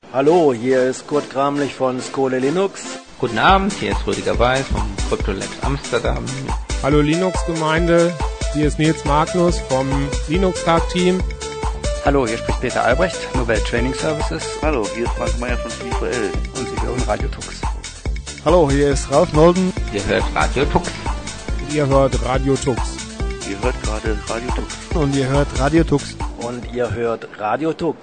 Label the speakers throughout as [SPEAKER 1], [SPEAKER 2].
[SPEAKER 1] Hallo, hier ist Kurt Kramlich von Skole Linux.
[SPEAKER 2] Guten Abend, hier ist Rüdiger Weiß vom CryptoLabs Amsterdam.
[SPEAKER 3] Hallo Linux-Gemeinde, hier ist Nils Magnus vom Linux-Tag-Team.
[SPEAKER 4] Hallo, hier spricht Peter Albrecht, Novell Training Services.
[SPEAKER 5] Hallo, hier ist Frank Meyer von CVL
[SPEAKER 4] und Sie hören Radio Tux.
[SPEAKER 6] Hallo, hier ist Ralf Nolden.
[SPEAKER 2] Ihr hört Radio Tux.
[SPEAKER 3] Ihr hört Radio Tux.
[SPEAKER 5] Ihr hört gerade Radio Tux.
[SPEAKER 6] Und ihr hört Radio Tux.
[SPEAKER 1] Und ihr hört Radio Tux.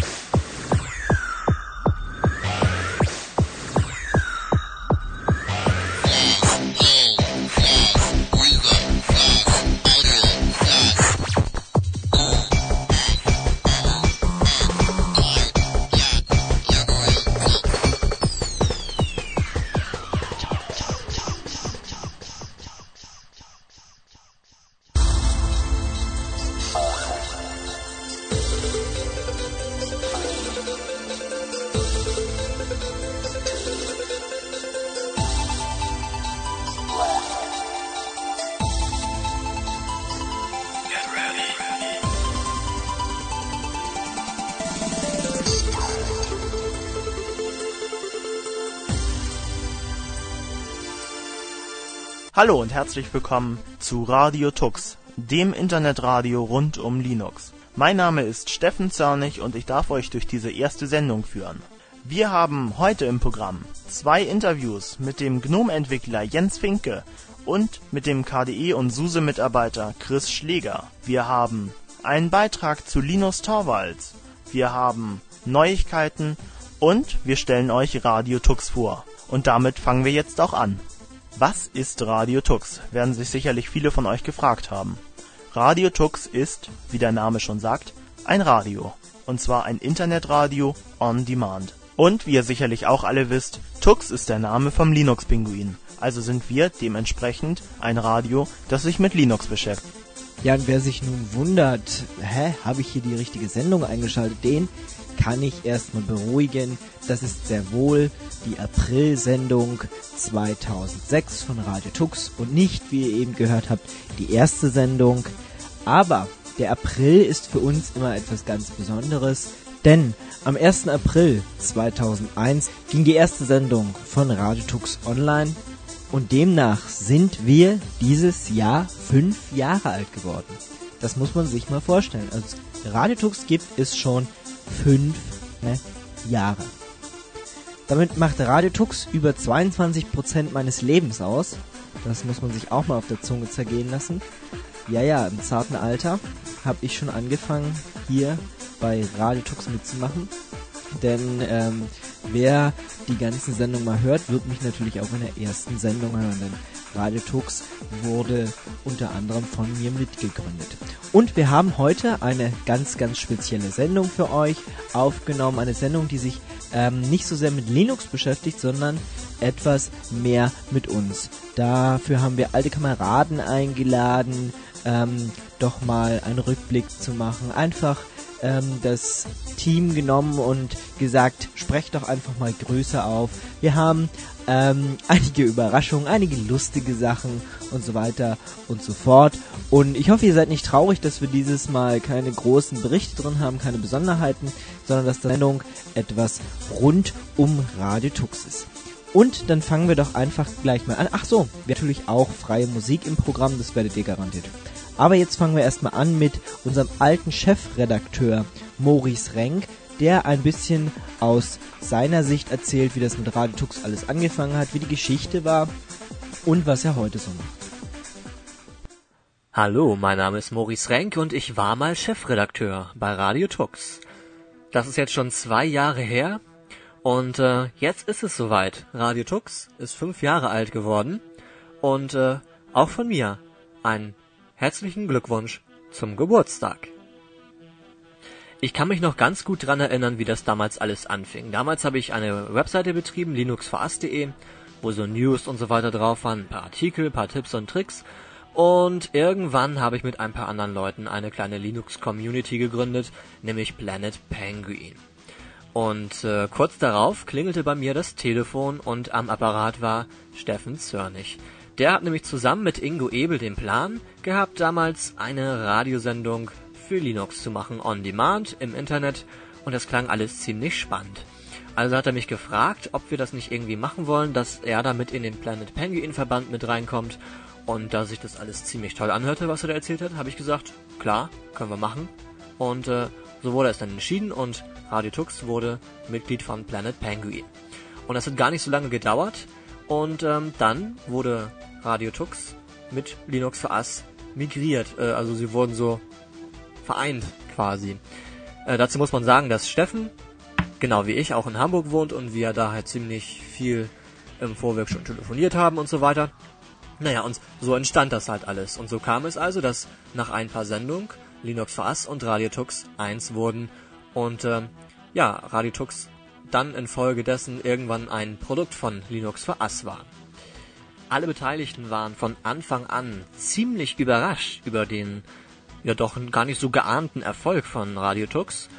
[SPEAKER 7] Hallo und herzlich willkommen zu Radio Tux, dem Internetradio rund um Linux. Mein Name ist Steffen Zörnig und ich darf euch durch diese erste Sendung führen. Wir haben heute im Programm 2 Interviews mit dem GNOME-Entwickler Jens Finke und mit dem KDE und SUSE-Mitarbeiter Chris Schläger. Wir haben einen Beitrag zu Linus Torvalds. Wir haben Neuigkeiten und wir stellen euch Radio Tux vor. Und damit fangen wir jetzt auch an. Was ist Radio Tux? Werden sich sicherlich viele von euch gefragt haben. Radio Tux ist, wie der Name schon sagt, ein Radio. Und zwar ein Internetradio on Demand. Und wie ihr sicherlich auch alle wisst, Tux ist der Name vom Linux-Pinguin. Also sind wir dementsprechend ein Radio, das sich mit Linux beschäftigt.
[SPEAKER 8] Ja, und wer sich nun wundert, habe ich hier die richtige Sendung eingeschaltet, den kann ich erstmal beruhigen. Das ist sehr wohl die April-Sendung 2006 von Radio Tux und nicht, wie ihr eben gehört habt, die erste Sendung. Aber der April ist für uns immer etwas ganz Besonderes, denn am 1. April 2001 ging die erste Sendung von Radio Tux online und demnach sind wir dieses Jahr 5 Jahre alt geworden. Das muss man sich mal vorstellen. Also Radio Tux gibt es schon 5 Jahre. Damit macht Radio Tux über 22% meines Lebens aus. Das muss man sich auch mal auf der Zunge zergehen lassen. Ja, im zarten Alter habe ich schon angefangen, hier bei Radio Tux mitzumachen. Denn wer die ganzen Sendungen mal hört, wird mich natürlich auch in der ersten Sendung hören. Denn Radio Tux wurde unter anderem von mir mitgegründet. Und wir haben heute eine ganz, ganz spezielle Sendung für euch aufgenommen. Eine Sendung, die sich nicht so sehr mit Linux beschäftigt, sondern etwas mehr mit uns. Dafür haben wir alte Kameraden eingeladen, doch mal einen Rückblick zu machen. Einfach das Team genommen und gesagt, sprecht doch einfach mal größer auf. Wir haben einige Überraschungen, einige lustige Sachen und so weiter und so fort. Und ich hoffe, ihr seid nicht traurig, dass wir dieses Mal keine großen Berichte drin haben, keine Besonderheiten, sondern dass die Sendung etwas rund um Radio Tux ist. Und dann fangen wir doch einfach gleich mal an. Ach so, wir haben natürlich auch freie Musik im Programm, das werdet ihr garantiert. Aber jetzt fangen wir erstmal an mit unserem alten Chefredakteur Maurice Renk, der ein bisschen aus seiner Sicht erzählt, wie das mit Radio Tux alles angefangen hat, wie die Geschichte war und was er heute so macht.
[SPEAKER 9] Hallo, mein Name ist Maurice Renk und ich war mal Chefredakteur bei Radio Tux. Das ist jetzt schon 2 Jahre her und jetzt ist es soweit. Radio Tux ist 5 Jahre alt geworden und auch von mir ein herzlichen Glückwunsch zum Geburtstag. Ich kann mich noch ganz gut dran erinnern, wie das damals alles anfing. Damals habe ich eine Webseite betrieben, linuxforas.de, wo so News und so weiter drauf waren, ein paar Artikel, ein paar Tipps und Tricks. Und irgendwann habe ich mit ein paar anderen Leuten eine kleine Linux-Community gegründet, nämlich Planet Penguin. Und kurz darauf klingelte bei mir das Telefon und am Apparat war Steffen Zörnig. Der hat nämlich zusammen mit Ingo Ebel den Plan gehabt, damals eine Radiosendung für Linux zu machen, on demand, im Internet, und das klang alles ziemlich spannend. Also hat er mich gefragt, ob wir das nicht irgendwie machen wollen, dass er da mit in den Planet Penguin Verband mit reinkommt. Und da sich das alles ziemlich toll anhörte, was er da erzählt hat, habe ich gesagt, klar, können wir machen. Und so wurde es dann entschieden und Radio Tux wurde Mitglied von Planet Penguin. Und das hat gar nicht so lange gedauert. Und dann wurde Radio Tux mit Linux for Us migriert. Also sie wurden so vereint quasi. Dazu muss man sagen, dass Steffen, genau wie ich, auch in Hamburg wohnt und wir da halt ziemlich viel im Vorweg schon telefoniert haben und so weiter. Naja, und so entstand das halt alles. Und so kam es also, dass nach ein paar Sendungen Linux for Us und Radio Tux eins wurden. Und Radio Tux dann infolgedessen irgendwann ein Produkt von Linux for Us war. Alle Beteiligten waren von Anfang an ziemlich überrascht über den ja doch gar nicht so geahnten Erfolg von Radio Tux.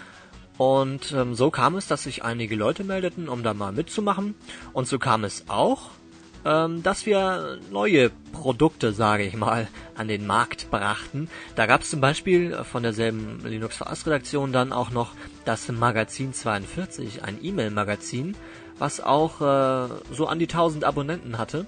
[SPEAKER 9] Und so kam es, dass sich einige Leute meldeten, um da mal mitzumachen. Und so kam es auch, dass wir neue Produkte, sage ich mal, an den Markt brachten. Da gab es zum Beispiel von derselben Linux for Us Redaktion dann auch noch das Magazin 42, ein E-Mail-Magazin, was auch so an die 1000 Abonnenten hatte.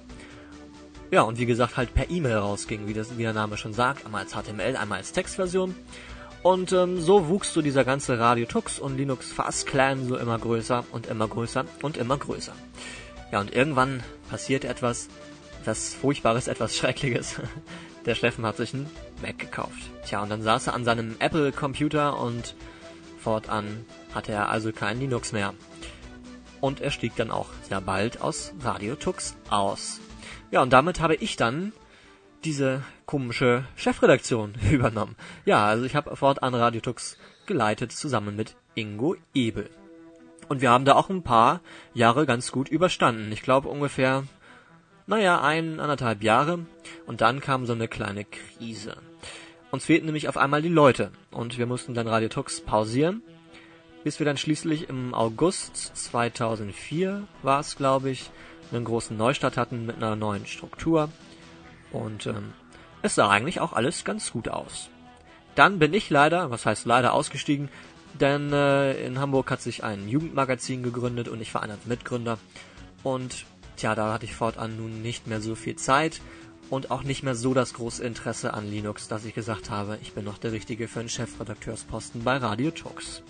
[SPEAKER 9] Ja, und wie gesagt, halt per E-Mail rausging, wie der Name schon sagt, einmal als HTML, einmal als Textversion. Und so wuchs so dieser ganze Radio Tux und Linux for Us Clan so immer größer und immer größer und immer größer. Ja, und irgendwann passierte etwas Furchtbares, etwas Schreckliches. Der Steffen hat sich einen Mac gekauft. Tja, und dann saß er an seinem Apple-Computer und fortan hatte er also kein Linux mehr. Und er stieg dann auch sehr bald aus Radio Tux aus. Ja, und damit habe ich dann diese komische Chefredaktion übernommen. Ja, also ich habe fortan Radio Tux geleitet, zusammen mit Ingo Ebel. Und wir haben da auch ein paar Jahre ganz gut überstanden. Ich glaube ungefähr, 1,5 Jahre. Und dann kam so eine kleine Krise. Uns fehlten nämlich auf einmal die Leute. Und wir mussten dann Radio Tux pausieren, bis wir dann schließlich im August 2004, war es glaube ich, einen großen Neustart hatten mit einer neuen Struktur. Und es sah eigentlich auch alles ganz gut aus. Dann bin ich leider ausgestiegen, denn in Hamburg hat sich ein Jugendmagazin gegründet und ich war einer der Mitgründer. Und da hatte ich fortan nun nicht mehr so viel Zeit und auch nicht mehr so das große Interesse an Linux, dass ich gesagt habe, ich bin noch der Richtige für einen Chefredakteursposten bei Radio Tux.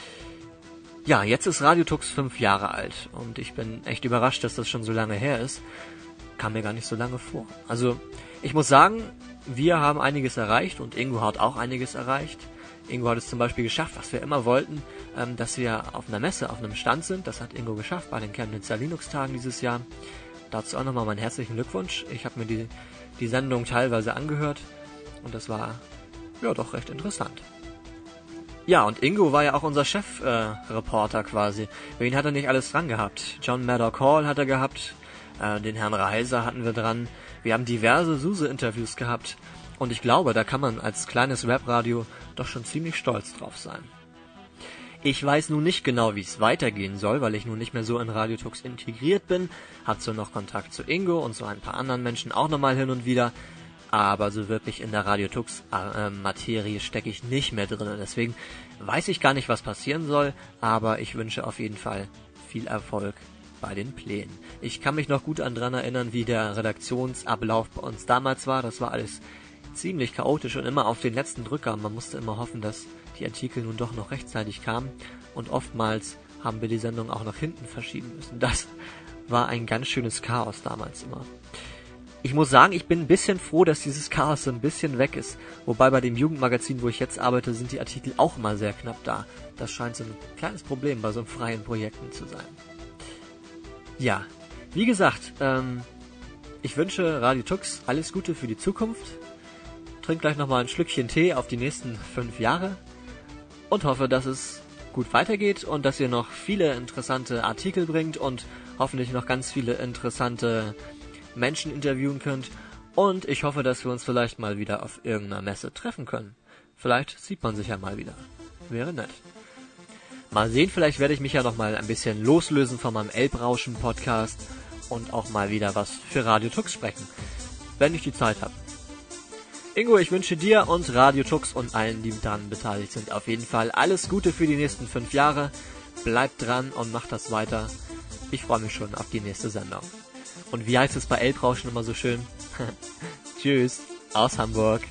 [SPEAKER 9] Ja, jetzt ist Radio Tux 5 Jahre alt und ich bin echt überrascht, dass das schon so lange her ist. Kam mir gar nicht so lange vor. Also, ich muss sagen, wir haben einiges erreicht und Ingo hat auch einiges erreicht. Ingo hat es zum Beispiel geschafft, was wir immer wollten, dass wir auf einer Messe, auf einem Stand sind. Das hat Ingo geschafft bei den Chemnitzer Linux-Tagen dieses Jahr. Dazu auch nochmal meinen herzlichen Glückwunsch. Ich habe mir die Sendung teilweise angehört und das war ja doch recht interessant. Ja, und Ingo war ja auch unser Chefreporter quasi. Für ihn hat er nicht alles dran gehabt. John Maddock Hall hat er gehabt, den Herrn Reiser hatten wir dran. Wir haben diverse SUSE-Interviews gehabt. Und ich glaube, da kann man als kleines Webradio doch schon ziemlich stolz drauf sein. Ich weiß nun nicht genau, wie es weitergehen soll, weil ich nun nicht mehr so in Radio Tux integriert bin. Hab so noch Kontakt zu Ingo und zu ein paar anderen Menschen auch nochmal hin und wieder. Aber so wirklich in der Radio Tux Materie stecke ich nicht mehr drin. Deswegen weiß ich gar nicht, was passieren soll. Aber ich wünsche auf jeden Fall viel Erfolg bei den Plänen. Ich kann mich noch gut daran erinnern, wie der Redaktionsablauf bei uns damals war. Das war alles ziemlich chaotisch und immer auf den letzten Drücker. Man musste immer hoffen, dass die Artikel nun doch noch rechtzeitig kamen. Und oftmals haben wir die Sendung auch nach hinten verschieben müssen. Das war ein ganz schönes Chaos damals immer. Ich muss sagen, ich bin ein bisschen froh, dass dieses Chaos so ein bisschen weg ist. Wobei bei dem Jugendmagazin, wo ich jetzt arbeite, sind die Artikel auch immer sehr knapp da. Das scheint so ein kleines Problem bei so freien Projekten zu sein. Ja, wie gesagt, ich wünsche Radio Tux alles Gute für die Zukunft. Trink gleich nochmal ein Schlückchen Tee auf die nächsten 5 Jahre und hoffe, dass es gut weitergeht und dass ihr noch viele interessante Artikel bringt und hoffentlich noch ganz viele interessante Menschen interviewen könnt. Und ich hoffe, dass wir uns vielleicht mal wieder auf irgendeiner Messe treffen können. Vielleicht sieht man sich ja mal wieder. Wäre nett. Mal sehen, vielleicht werde ich mich ja noch mal ein bisschen loslösen von meinem Elbrauschen-Podcast und auch mal wieder was für Radio Tux sprechen, wenn ich die Zeit habe. Ingo, ich wünsche dir und Radio Tux und allen, die daran beteiligt sind, auf jeden Fall alles Gute für die nächsten 5 Jahre. bleibt dran und macht das weiter. Ich freue mich schon auf die nächste Sendung. Und wie heißt es bei Elbrauschen immer so schön? Tschüss aus Hamburg.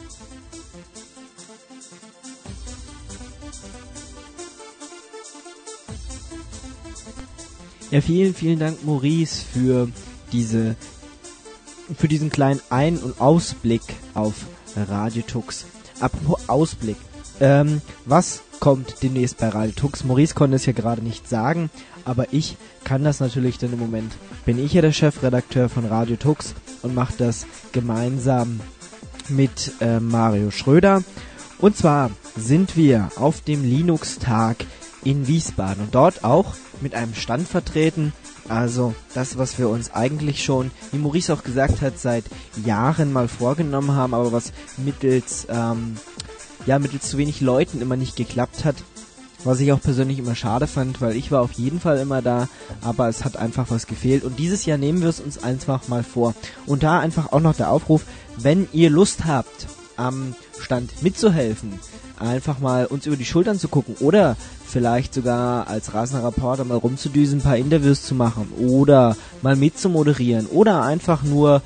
[SPEAKER 8] Ja, vielen, vielen Dank, Maurice, für diesen kleinen Ein- und Ausblick auf Radio Tux. Apropos Ausblick, was kommt demnächst bei Radio Tux? Maurice konnte es ja gerade nicht sagen, aber ich kann das natürlich, denn im Moment bin ich ja der Chefredakteur von Radio Tux und mache das gemeinsam mit Mario Schröder. Und zwar sind wir auf dem Linux-Tag in Wiesbaden und dort auch mit einem Stand vertreten. Also das, was wir uns eigentlich schon, wie Maurice auch gesagt hat, seit Jahren mal vorgenommen haben, aber was mittels zu wenig Leuten immer nicht geklappt hat. Was ich auch persönlich immer schade fand, weil ich war auf jeden Fall immer da, aber es hat einfach was gefehlt. Und dieses Jahr nehmen wir es uns einfach mal vor. Und da einfach auch noch der Aufruf, wenn ihr Lust habt, am Stand mitzuhelfen, einfach mal uns über die Schultern zu gucken oder vielleicht sogar als rasender Reporter mal rumzudüsen, ein paar Interviews zu machen oder mal mitzumoderieren oder einfach nur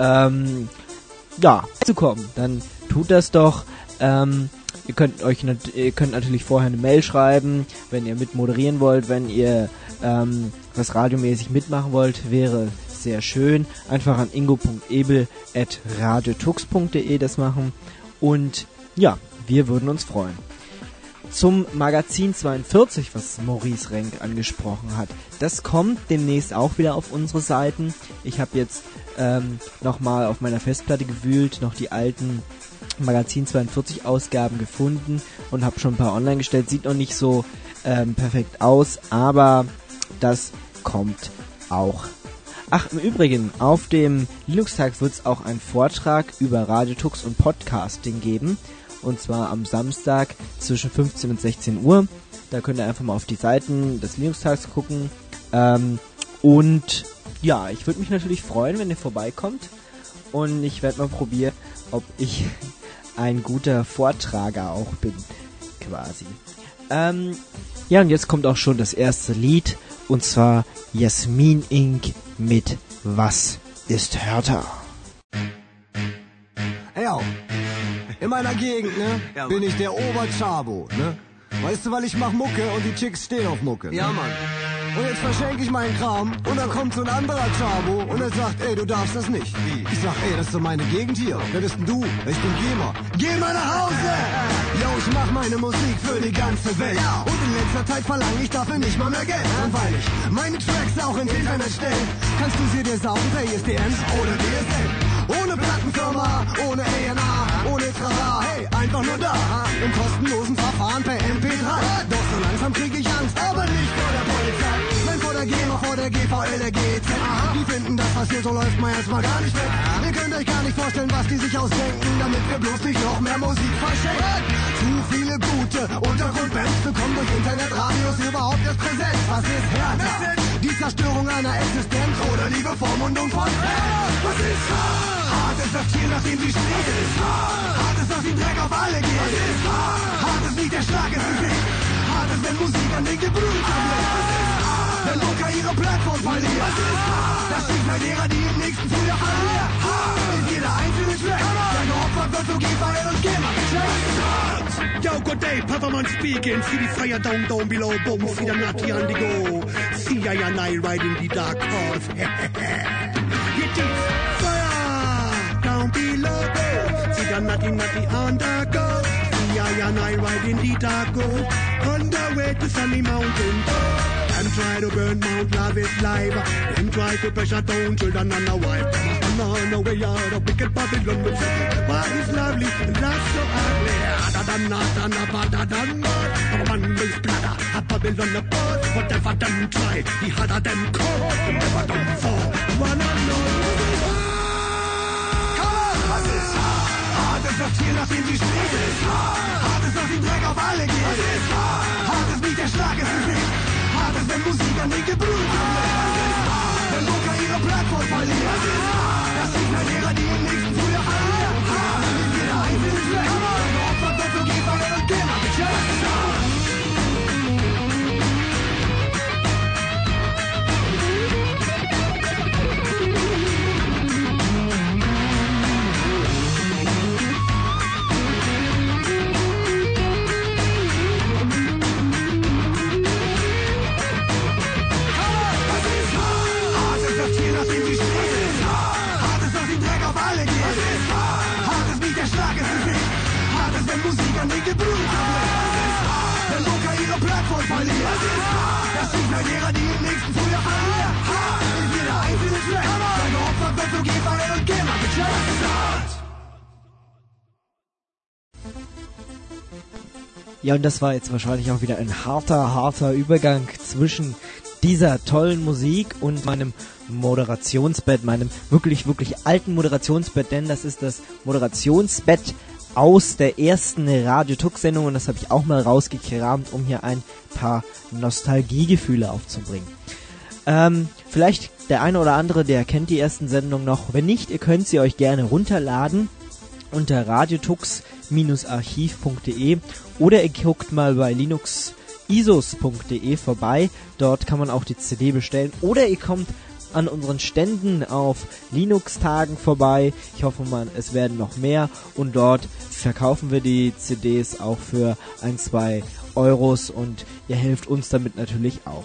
[SPEAKER 8] zu kommen, dann tut das doch. Ihr könnt natürlich vorher eine Mail schreiben, wenn ihr mit moderieren wollt, wenn ihr was radiomäßig mitmachen wollt, wäre sehr schön. Einfach an ingo.ebel@radiotux.de das machen und ja, wir würden uns freuen. Zum Magazin 42, was Maurice Renk angesprochen hat, das kommt demnächst auch wieder auf unsere Seiten. Ich habe jetzt nochmal auf meiner Festplatte gewühlt, noch die alten Magazin 42 Ausgaben gefunden und habe schon ein paar online gestellt. Sieht noch nicht so perfekt aus, aber das kommt auch. Ach, im Übrigen, auf dem Linux-Tag wird es auch einen Vortrag über Radio Tux und Podcasting geben. Und zwar am Samstag zwischen 15 und 16 Uhr. Da könnt ihr einfach mal auf die Seiten des Linux-Tags gucken. Und ja, ich würde mich natürlich freuen, wenn ihr vorbeikommt. Und ich werde mal probieren, ob ich ein guter Vortrager auch bin, quasi. Ja, und jetzt kommt auch schon das erste Lied. Und zwar Jasmin Inc. mit Was ist härter?
[SPEAKER 10] Hey, auch. In meiner Gegend, ne, bin ich der Oberchabo, ne? Weißt du, weil ich mach Mucke und die Chicks stehen auf Mucke. Ne? Ja, Mann. Und jetzt verschenke ich meinen Kram und dann kommt so ein anderer Chabo und er sagt, ey, du darfst das nicht. Wie? Ich sag, ey, das ist doch meine Gegend hier. Wer bist denn du? Ich bin GEMA. Geh mal nach Hause! Yo, ich mach meine Musik für die ganze Welt. Und in letzter Zeit verlange ich dafür nicht mal mehr Geld. Und weil ich meine Tracks auch ins Internet stelle, kannst du sie dir saugen per ISDN oder DSL. Ohne Plattenfirma, ohne A&R, ohne Trara, hey, einfach nur da, im kostenlosen Verfahren per MP3. Doch so langsam krieg ich Angst, aber nicht vor der Polizei. Nein, vor der GEMA, vor der GVL, der GZ. Die finden das, was hier so läuft, mal erstmal gar nicht weg. Ihr könnt euch gar nicht vorstellen, was die sich ausdenken, damit wir bloß nicht noch mehr Musik verschenken. Zu viele gute Untergrundbands bekommen durch Internetradios überhaupt erst Präsenz. Was ist härter? Die Zerstörung einer Existenz oder die Bevormundung von Fans? Was ist hart? Hart ist das Tier, nach dem sie steht. Hart ist, dass sie Dreck auf alle geht. Hart ist nicht der Schlag ins Gesicht. Hart ist, wenn Musik an den Gebrüder bleibt. Wenn Mucker ihre Plattform verliert. Das Schicksal derer, die im nächsten Frühjahr verlieren. Ist jeder einzelne Track, der geopfert wird, so GVL und GEMA gecheckt.
[SPEAKER 11] Yo, good day, Pepperman speaking. See the fire down below, boom, see the natty on the go. See I and I riding the dark horse. You think fire down below, see the natty on the go. See I and I riding the dark go. On the way to sunny mountain. Them try to burn Mount Lavis live. Them try to pressure down children and a wife. On the way out of wicked Babylon. Why is lovely and not so ugly? Other than not and a better than not. A man with bladder, a Babylon apart. Whatever them try, the harder them call. They never done fall. One unknown.
[SPEAKER 10] Was ist hart? Hart ist das Tier, nach dem sie steht. Hart ist, dass sie Dreck auf alle geht. Hart ist nicht der Schlag ins Gesicht. Hart ist, wenn Musik an den Gebrüder bleibt. Wenn Mucker ihre Plattform verliert. Das Schicksal derer, die im nächsten Frühjahr verlieren. Ist jeder einzelne Track, der geopfert wird, so GVL und GEMA gecheckt. Musik an den Gebührentablet. Wenn Mucker ihre Plattform verliert, das Schicksal derer, die im nächsten Frühjahr verlieren. Ist jeder einzelne schlecht, der geopfert wird, so GVL und GEMA gecheckt.
[SPEAKER 8] Ja, und das war jetzt wahrscheinlich auch wieder ein harter Übergang zwischen dieser tollen Musik und meinem Moderationsbett, meinem wirklich alten Moderationsbett, denn das ist das Moderationsbett aus der ersten Radio-Tux-Sendung und das habe ich auch mal rausgekramt, um hier ein paar Nostalgiegefühle aufzubringen. Vielleicht der eine oder andere, der kennt die ersten Sendungen noch. Wenn nicht, ihr könnt sie euch gerne runterladen unter radiotux-archiv.de oder ihr guckt mal bei linuxisos.de vorbei. Dort kann man auch die CD bestellen. Oder ihr kommt an unseren Ständen auf Linux-Tagen vorbei. Ich hoffe mal, es werden noch mehr. Und dort verkaufen wir die CDs auch für 1-2 Euros und ihr helft uns damit natürlich auch.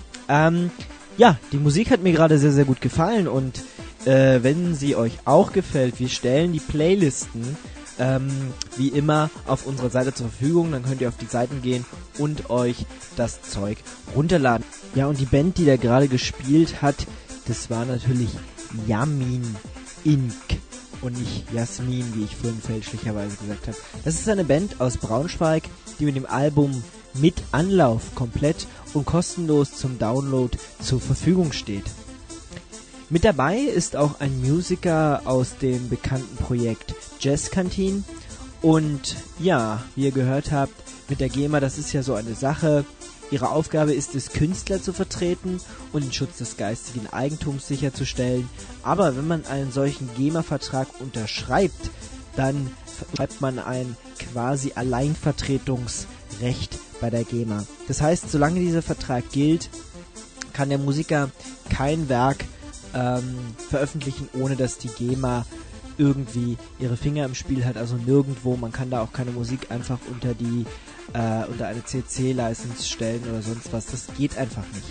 [SPEAKER 8] Ja, die Musik hat mir gerade sehr, sehr gut gefallen und wenn sie euch auch gefällt, wir stellen die Playlisten wie immer auf unserer Seite zur Verfügung. Dann könnt ihr auf die Seiten gehen und euch das Zeug runterladen. Ja, und die Band, die da gerade gespielt hat, das war natürlich Yamin Inc. und nicht Jasmin, wie ich vorhin fälschlicherweise gesagt habe. Das ist eine Band aus Braunschweig, die mit dem Album Mit Anlauf komplett und kostenlos zum Download zur Verfügung steht. Mit dabei ist auch ein Musiker aus dem bekannten Projekt Jazz Canteen und ja, wie ihr gehört habt, mit der GEMA, das ist ja so eine Sache. Ihre Aufgabe ist es, Künstler zu vertreten und den Schutz des geistigen Eigentums sicherzustellen. Aber wenn man einen solchen GEMA-Vertrag unterschreibt, dann schreibt man ein quasi Alleinvertretungsrecht bei der GEMA. Das heißt, solange dieser Vertrag gilt, kann der Musiker kein Werk veröffentlichen, ohne dass die GEMA irgendwie ihre Finger im Spiel hat, also nirgendwo. Man kann da auch keine Musik einfach unter eine CC-License stellen oder sonst was. Das geht einfach nicht.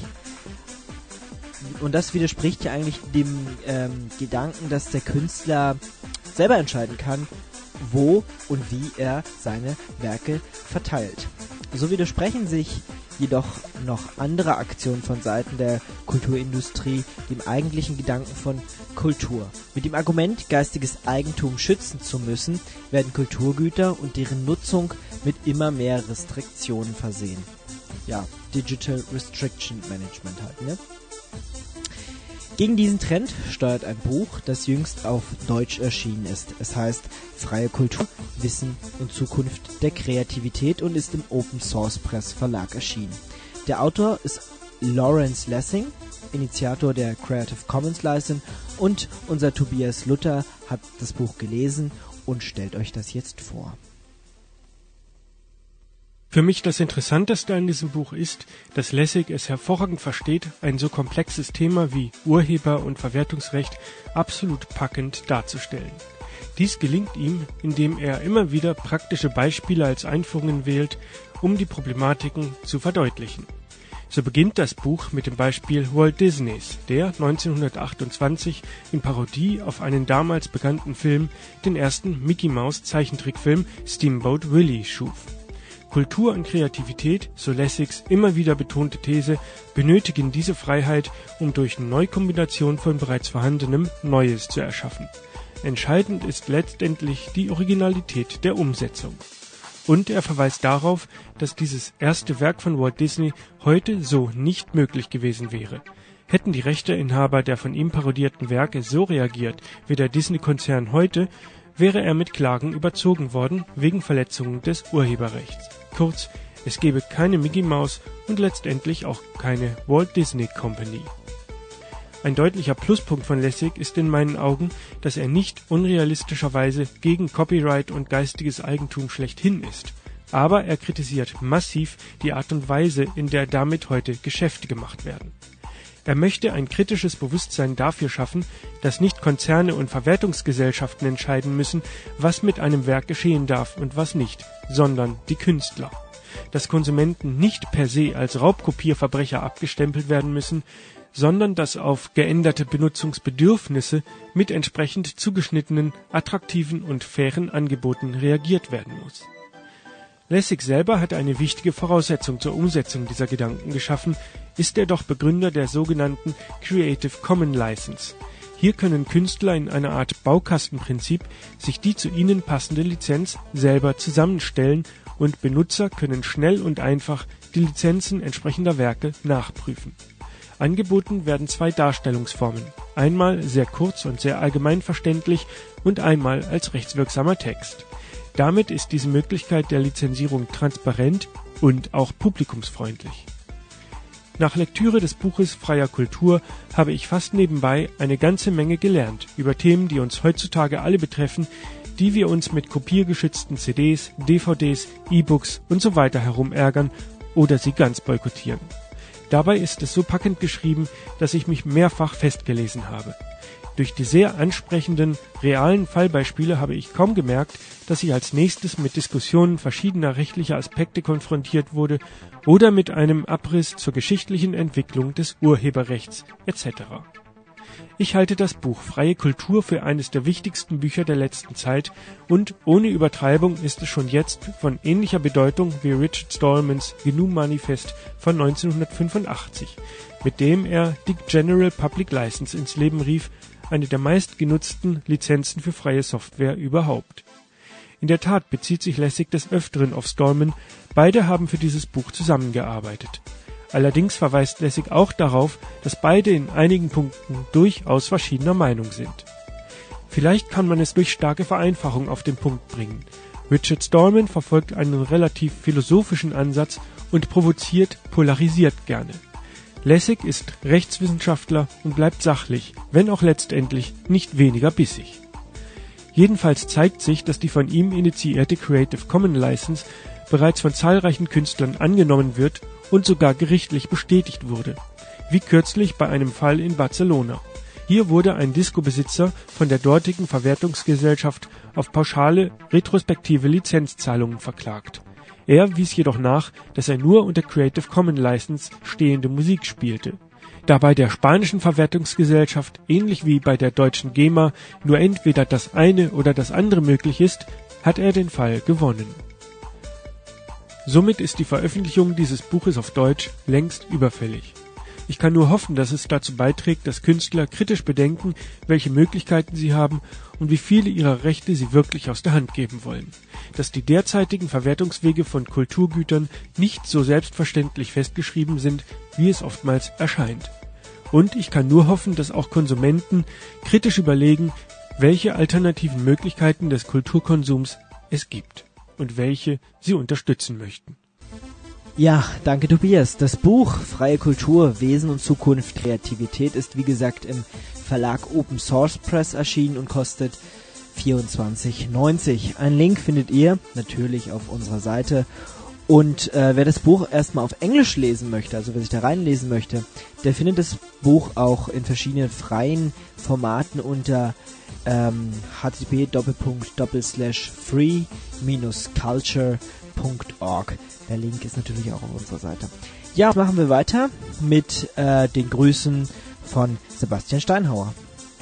[SPEAKER 8] Und das widerspricht ja eigentlich dem Gedanken, dass der Künstler selber entscheiden kann, wo und wie er seine Werke verteilt. So widersprechen sich jedoch noch andere Aktionen von Seiten der Kulturindustrie dem eigentlichen Gedanken von Kultur. Mit dem Argument, geistiges Eigentum schützen zu müssen, werden Kulturgüter und deren Nutzung mit immer mehr Restriktionen versehen. Ja, Digital Restriction Management halt, ne? Gegen diesen Trend steuert ein Buch, das jüngst auf Deutsch erschienen ist. Es heißt Freie Kultur, Wissen und Zukunft der Kreativität und ist im Open Source Press Verlag erschienen. Der Autor ist Lawrence Lessing, Initiator der Creative Commons License, und unser Tobias Luther hat das Buch gelesen und stellt euch das jetzt vor.
[SPEAKER 3] Für mich das Interessanteste an diesem Buch ist, dass Lessig es hervorragend versteht, ein so komplexes Thema wie Urheber- und Verwertungsrecht absolut packend darzustellen. Dies gelingt ihm, indem er immer wieder praktische Beispiele als Einführungen wählt, um die Problematiken zu verdeutlichen. So beginnt das Buch mit dem Beispiel Walt Disneys, der 1928 in Parodie auf einen damals bekannten Film den ersten Mickey-Maus-Zeichentrickfilm Steamboat Willie schuf. Kultur und Kreativität, so Lessigs immer wieder betonte These, benötigen diese Freiheit, um durch Neukombination von bereits Vorhandenem Neues zu erschaffen. Entscheidend ist letztendlich die Originalität der Umsetzung. Und er verweist darauf, dass dieses erste Werk von Walt Disney heute so nicht möglich gewesen wäre. Hätten die Rechteinhaber der von ihm parodierten Werke so reagiert wie der Disney-Konzern heute, wäre er mit Klagen überzogen worden wegen Verletzungen des Urheberrechts. Kurz, es gäbe keine Mickey Mouse und letztendlich auch keine Walt Disney Company. Ein deutlicher Pluspunkt von Lessig ist in meinen Augen, dass er nicht unrealistischerweise gegen Copyright und geistiges Eigentum schlechthin ist. Aber er kritisiert massiv die Art und Weise, in der damit heute Geschäfte gemacht werden. Er möchte ein kritisches Bewusstsein dafür schaffen, dass nicht Konzerne und Verwertungsgesellschaften entscheiden müssen, was mit einem Werk geschehen darf und was nicht, sondern die Künstler. Dass Konsumenten nicht per se als Raubkopierverbrecher abgestempelt werden müssen, sondern dass auf geänderte Benutzungsbedürfnisse mit entsprechend zugeschnittenen, attraktiven und fairen Angeboten reagiert werden muss. Lessig selber hat eine wichtige Voraussetzung zur Umsetzung dieser Gedanken geschaffen, ist er doch Begründer der sogenannten Creative Commons License. Hier können Künstler in einer Art Baukastenprinzip sich die zu ihnen passende Lizenz selber zusammenstellen und Benutzer können schnell und einfach die Lizenzen entsprechender Werke nachprüfen. Angeboten werden 2 Darstellungsformen, einmal sehr kurz und sehr allgemein verständlich und einmal als rechtswirksamer Text. Damit ist diese Möglichkeit der Lizenzierung transparent und auch publikumsfreundlich. Nach Lektüre des Buches Freier Kultur habe ich fast nebenbei eine ganze Menge gelernt über Themen, die uns heutzutage alle betreffen, die wir uns mit kopiergeschützten CDs, DVDs, E-Books und so weiter herumärgern oder sie ganz boykottieren. Dabei ist es so packend geschrieben, dass ich mich mehrfach festgelesen habe. Durch die sehr ansprechenden, realen Fallbeispiele habe ich kaum gemerkt, dass ich als nächstes mit Diskussionen verschiedener rechtlicher Aspekte konfrontiert wurde oder mit einem Abriss zur geschichtlichen Entwicklung des Urheberrechts etc. Ich halte das Buch Freie Kultur für eines der wichtigsten Bücher der letzten Zeit und ohne Übertreibung ist es schon jetzt von ähnlicher Bedeutung wie Richard Stallmans GNU-Manifest von 1985, mit dem er die General Public License ins Leben rief, eine der meistgenutzten Lizenzen für freie Software überhaupt. In der Tat bezieht sich Lessig des Öfteren auf Stallman, beide haben für dieses Buch zusammengearbeitet. Allerdings verweist Lessig auch darauf, dass beide in einigen Punkten durchaus verschiedener Meinung sind. Vielleicht kann man es durch starke Vereinfachung auf den Punkt bringen. Richard Stallman verfolgt einen relativ philosophischen Ansatz und provoziert, polarisiert gerne. Lessig ist Rechtswissenschaftler und bleibt sachlich, wenn auch letztendlich nicht weniger bissig. Jedenfalls zeigt sich, dass die von ihm initiierte Creative Commons License bereits von zahlreichen Künstlern angenommen wird und sogar gerichtlich bestätigt wurde, wie kürzlich bei einem Fall in Barcelona. Hier wurde ein Disco-Besitzer von der dortigen Verwertungsgesellschaft auf pauschale, retrospektive Lizenzzahlungen verklagt. Er wies jedoch nach, dass er nur unter Creative Commons License stehende Musik spielte. Da bei der spanischen Verwertungsgesellschaft, ähnlich wie bei der deutschen GEMA, nur entweder das eine oder das andere möglich ist, hat er den Fall gewonnen. Somit ist die Veröffentlichung dieses Buches auf Deutsch längst überfällig. Ich kann nur hoffen, dass es dazu beiträgt, dass Künstler kritisch bedenken, welche Möglichkeiten sie haben und wie viele ihrer Rechte sie wirklich aus der Hand geben wollen. Dass die derzeitigen Verwertungswege von Kulturgütern nicht so selbstverständlich festgeschrieben sind, wie es oftmals erscheint. Und ich kann nur hoffen, dass auch Konsumenten kritisch überlegen, welche alternativen Möglichkeiten des Kulturkonsums es gibt und welche sie unterstützen möchten.
[SPEAKER 8] Ja, danke Tobias. Das Buch Freie Kultur, Wesen und Zukunft, Kreativität ist wie gesagt im Verlag Open Source Press erschienen und kostet 24,90. Einen Link findet ihr natürlich auf unserer Seite. Und wer das Buch erstmal auf Englisch lesen möchte, also wer sich da reinlesen möchte, der findet das Buch auch in verschiedenen freien Formaten unter http://free-culture.org. Der Link ist natürlich auch auf unserer Seite. Ja, machen wir weiter mit den Grüßen von Sebastian Steinhauer.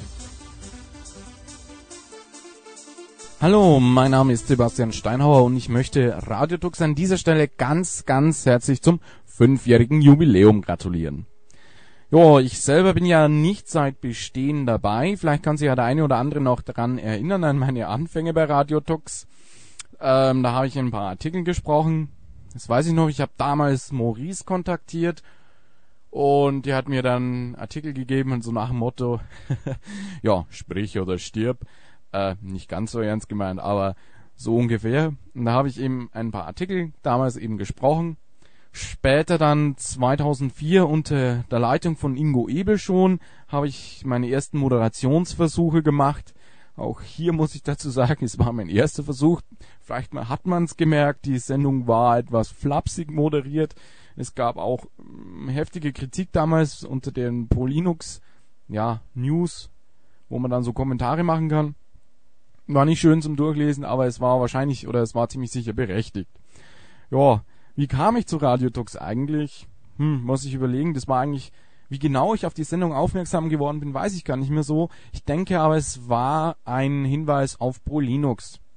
[SPEAKER 12] Hallo, mein Name ist Sebastian Steinhauer und ich möchte Radio Tux an dieser Stelle ganz, ganz herzlich zum 5-jährigen Jubiläum gratulieren. Jo, ich selber bin ja nicht seit Bestehen dabei. Vielleicht kann sich ja der eine oder andere noch daran erinnern, an meine Anfänge bei Radio Tux. Da habe ich ein paar Artikel gesprochen. Das weiß ich noch, ich habe damals Maurice kontaktiert und der hat mir dann Artikel gegeben und so nach dem Motto, ja, sprich oder stirb. Nicht ganz so ernst gemeint, aber so ungefähr. Und da habe ich eben ein paar Artikel damals eben gesprochen. Später dann 2004 unter der Leitung von Ingo Ebel schon habe ich meine ersten Moderationsversuche gemacht. Auch hier muss ich dazu sagen, es war mein erster Versuch. Vielleicht hat man es gemerkt, die Sendung war etwas flapsig moderiert. Es gab auch heftige Kritik damals unter den ProLinux News, wo man dann so Kommentare machen kann. War nicht schön zum Durchlesen, aber es war wahrscheinlich oder es war ziemlich sicher berechtigt. Ja, wie kam ich zu Radio Tux eigentlich? Muss ich überlegen, das war eigentlich, wie genau ich auf die Sendung aufmerksam geworden bin, weiß ich gar nicht mehr so. Ich denke aber, es war ein Hinweis auf ProLinux.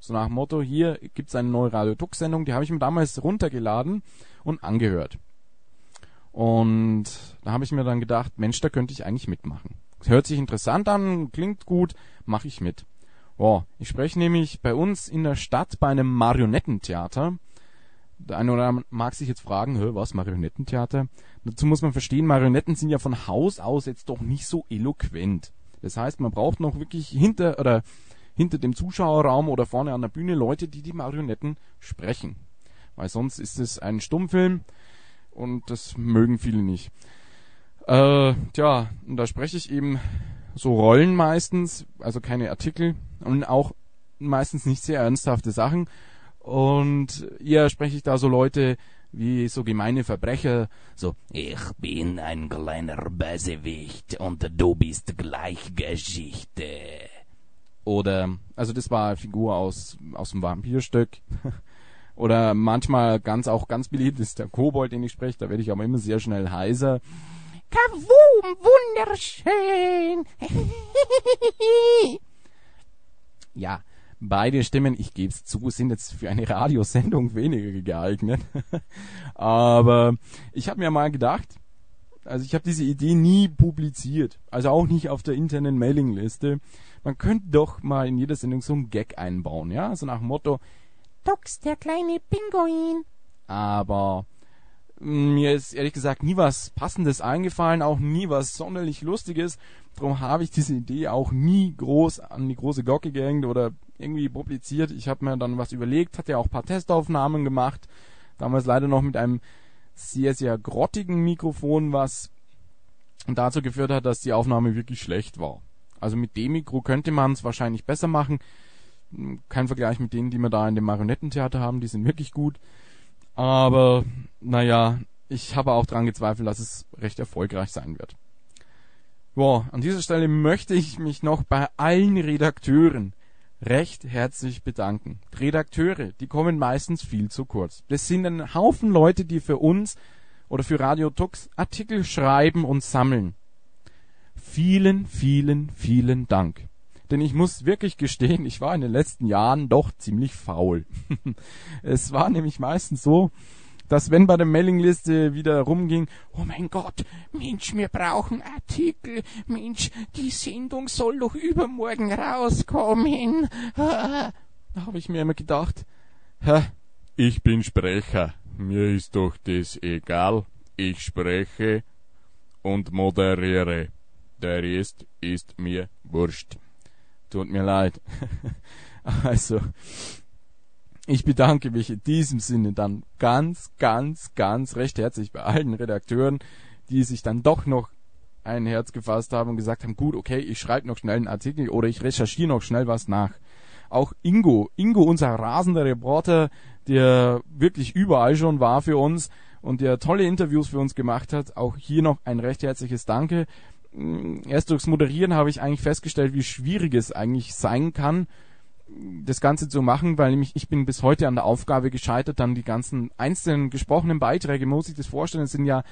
[SPEAKER 12] So nach dem Motto, hier gibt's eine neue Radio Tux-Sendung, die habe ich mir damals runtergeladen und angehört. Und da habe ich mir dann gedacht, Mensch, da könnte ich eigentlich mitmachen. Es hört sich interessant an, klingt gut, mache ich mit. Ich spreche nämlich bei uns in der Stadt bei einem Marionettentheater. Der eine oder andere mag sich jetzt fragen, was, Marionettentheater? Dazu muss man verstehen, Marionetten sind ja von Haus aus jetzt doch nicht so eloquent. Das heißt, man braucht noch wirklich hinter dem Zuschauerraum oder vorne an der Bühne Leute, die die Marionetten sprechen. Weil sonst ist es ein Stummfilm und das mögen viele nicht. Und da spreche ich eben so Rollen meistens, also keine Artikel und auch meistens nicht sehr ernsthafte Sachen. Und eher spreche ich da so Leute wie so gemeine Verbrecher, so, ich bin ein kleiner Bösewicht und du bist gleich Geschichte. Oder, also das war eine Figur aus dem Vampirstück. Oder manchmal ganz beliebt ist der Kobold, den ich spreche, da werde ich aber immer sehr schnell heiser. Kavum, wunderschön. Ja, beide Stimmen, ich gebe es zu, sind jetzt für eine Radiosendung weniger geeignet. Aber ich habe mir mal gedacht, also ich habe diese Idee nie publiziert, also auch nicht auf der internen Mailingliste. Man könnte doch mal in jeder Sendung so einen Gag einbauen, ja, so nach dem Motto, Tux, der kleine Pinguin. Aber mir ist ehrlich gesagt nie was Passendes eingefallen, auch nie was sonderlich Lustiges. Darum habe ich diese Idee auch nie groß an die große Glocke gehängt oder irgendwie publiziert. Ich habe mir dann was überlegt, hatte ja auch ein paar Testaufnahmen gemacht. Damals leider noch mit einem sehr, sehr grottigen Mikrofon, was dazu geführt hat, dass die Aufnahme wirklich schlecht war. Also mit dem Mikro könnte man es wahrscheinlich besser machen. Kein Vergleich mit denen, die wir da in dem Marionettentheater haben, die sind wirklich gut. Aber, naja, ich habe auch dran gezweifelt, dass es recht erfolgreich sein wird. An dieser Stelle möchte ich mich noch bei allen Redakteuren recht herzlich bedanken. Redakteure, die kommen meistens viel zu kurz. Das sind ein Haufen Leute, die für uns oder für Radio Tux Artikel schreiben und sammeln. Vielen, vielen, vielen Dank. Denn ich muss wirklich gestehen, ich war in den letzten Jahren doch ziemlich faul. Es war nämlich meistens so, dass wenn bei der Mailingliste wieder rumging, oh mein Gott, Mensch, wir brauchen Artikel, Mensch, die Sendung soll doch übermorgen rauskommen. Da habe ich mir immer gedacht, ich bin Sprecher, mir ist doch das egal, ich spreche und moderiere, der Rest ist mir wurscht. Tut mir leid. Also, ich bedanke mich in diesem Sinne dann ganz, ganz, ganz recht herzlich bei allen Redakteuren, die sich dann doch noch ein Herz gefasst haben und gesagt haben, gut, okay, ich schreibe noch schnell einen Artikel oder ich recherchiere noch schnell was nach. Auch Ingo, unser rasender Reporter, der wirklich überall schon war für uns und der tolle Interviews für uns gemacht hat, auch hier noch ein recht herzliches Danke. Erst durchs Moderieren habe ich eigentlich festgestellt, wie schwierig es eigentlich sein kann, das Ganze zu machen, weil nämlich ich bin bis heute an der Aufgabe gescheitert, dann die ganzen einzelnen gesprochenen Beiträge, muss ich das vorstellen, es sind ja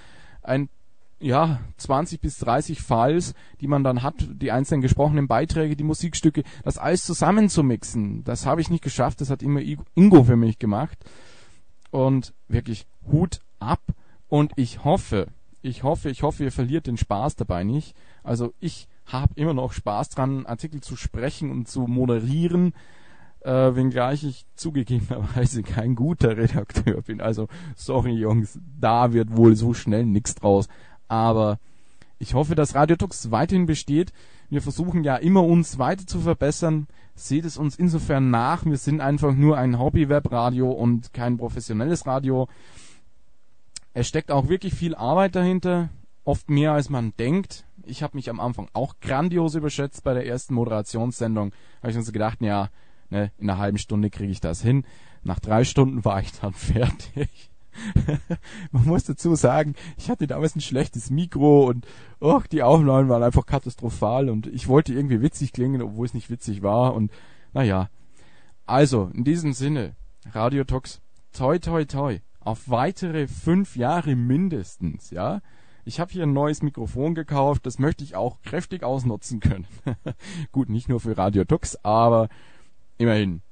[SPEAKER 12] 20 bis 30 Files, die man dann hat, die einzelnen gesprochenen Beiträge, die Musikstücke, das alles zusammenzumixen. Das habe ich nicht geschafft, das hat immer Ingo für mich gemacht. Und wirklich Hut ab und ich hoffe, ihr verliert den Spaß dabei nicht. Also ich habe immer noch Spaß dran, Artikel zu sprechen und zu moderieren, wenngleich ich zugegebenerweise kein guter Redakteur bin. Also sorry Jungs, da wird wohl so schnell nichts draus. Aber ich hoffe, dass Radio Tux weiterhin besteht. Wir versuchen ja immer, uns weiter zu verbessern. Seht es uns insofern nach. Wir sind einfach nur ein Hobby-Webradio und kein professionelles Radio. Es steckt auch wirklich viel Arbeit dahinter, oft mehr als man denkt. Ich habe mich am Anfang auch grandios überschätzt bei der ersten Moderationssendung. Habe ich mir so gedacht, in einer halben Stunde kriege ich das hin. Nach 3 Stunden war ich dann fertig. Man muss dazu sagen, ich hatte damals ein schlechtes Mikro und die Aufnahmen waren einfach katastrophal und ich wollte irgendwie witzig klingen, obwohl es nicht witzig war und naja. Also, in diesem Sinne, Radio Tux, toi toi toi. Auf weitere 5 Jahre mindestens, ja. Ich habe hier ein neues Mikrofon gekauft, das möchte ich auch kräftig ausnutzen können. Gut, nicht nur für Radio Tux, aber immerhin.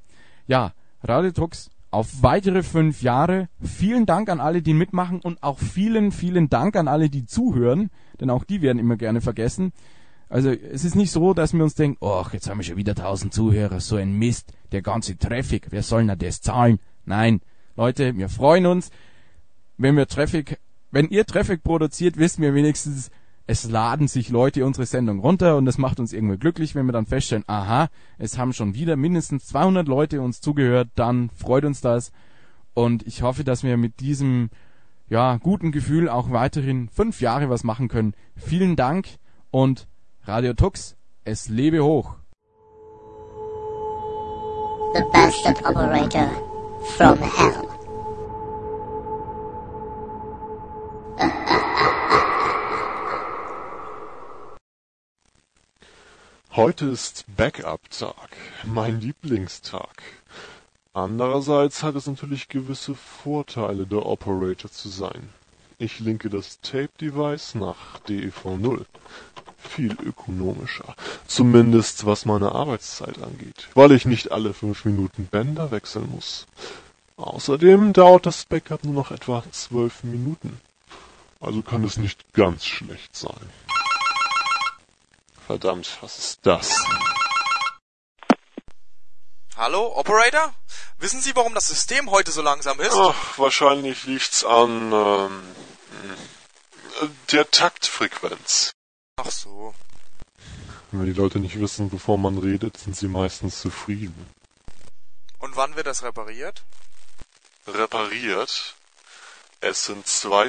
[SPEAKER 12] Ja, Radio Tux auf weitere 5 Jahre. Vielen Dank an alle, die mitmachen und auch vielen, vielen Dank an alle, die zuhören, denn auch die werden immer gerne vergessen. Also es ist nicht so, dass wir uns denken, ach, jetzt haben wir schon wieder 1000 Zuhörer, so ein Mist, der ganze Traffic, wer soll denn das zahlen? Nein, Leute, wir freuen uns, wenn ihr Traffic produziert, wissen wir wenigstens, es laden sich Leute unsere Sendung runter und das macht uns irgendwie glücklich, wenn wir dann feststellen, aha, es haben schon wieder mindestens 200 Leute uns zugehört, dann freut uns das und ich hoffe, dass wir mit diesem guten Gefühl auch weiterhin 5 Jahre was machen können. Vielen Dank und Radio Tux, es lebe hoch.
[SPEAKER 13] The bastard operator from hell.
[SPEAKER 14] Heute ist Backup-Tag, mein Lieblingstag. Andererseits hat es natürlich gewisse Vorteile, der Operator zu sein. Ich linke das Tape-Device nach DEV0. Viel ökonomischer, zumindest was meine Arbeitszeit angeht, weil ich nicht alle 5 Minuten Bänder wechseln muss. Außerdem dauert das Backup nur noch etwa 12 Minuten. Also kann es nicht ganz schlecht sein. Verdammt, was ist das?
[SPEAKER 15] Hallo, Operator? Wissen Sie, warum das System heute so langsam ist?
[SPEAKER 14] Ach, wahrscheinlich liegt's an der Taktfrequenz.
[SPEAKER 15] Ach so.
[SPEAKER 14] Wenn die Leute nicht wissen, bevor man redet, sind sie meistens zufrieden.
[SPEAKER 15] Und wann wird das repariert?
[SPEAKER 14] Repariert? Es sind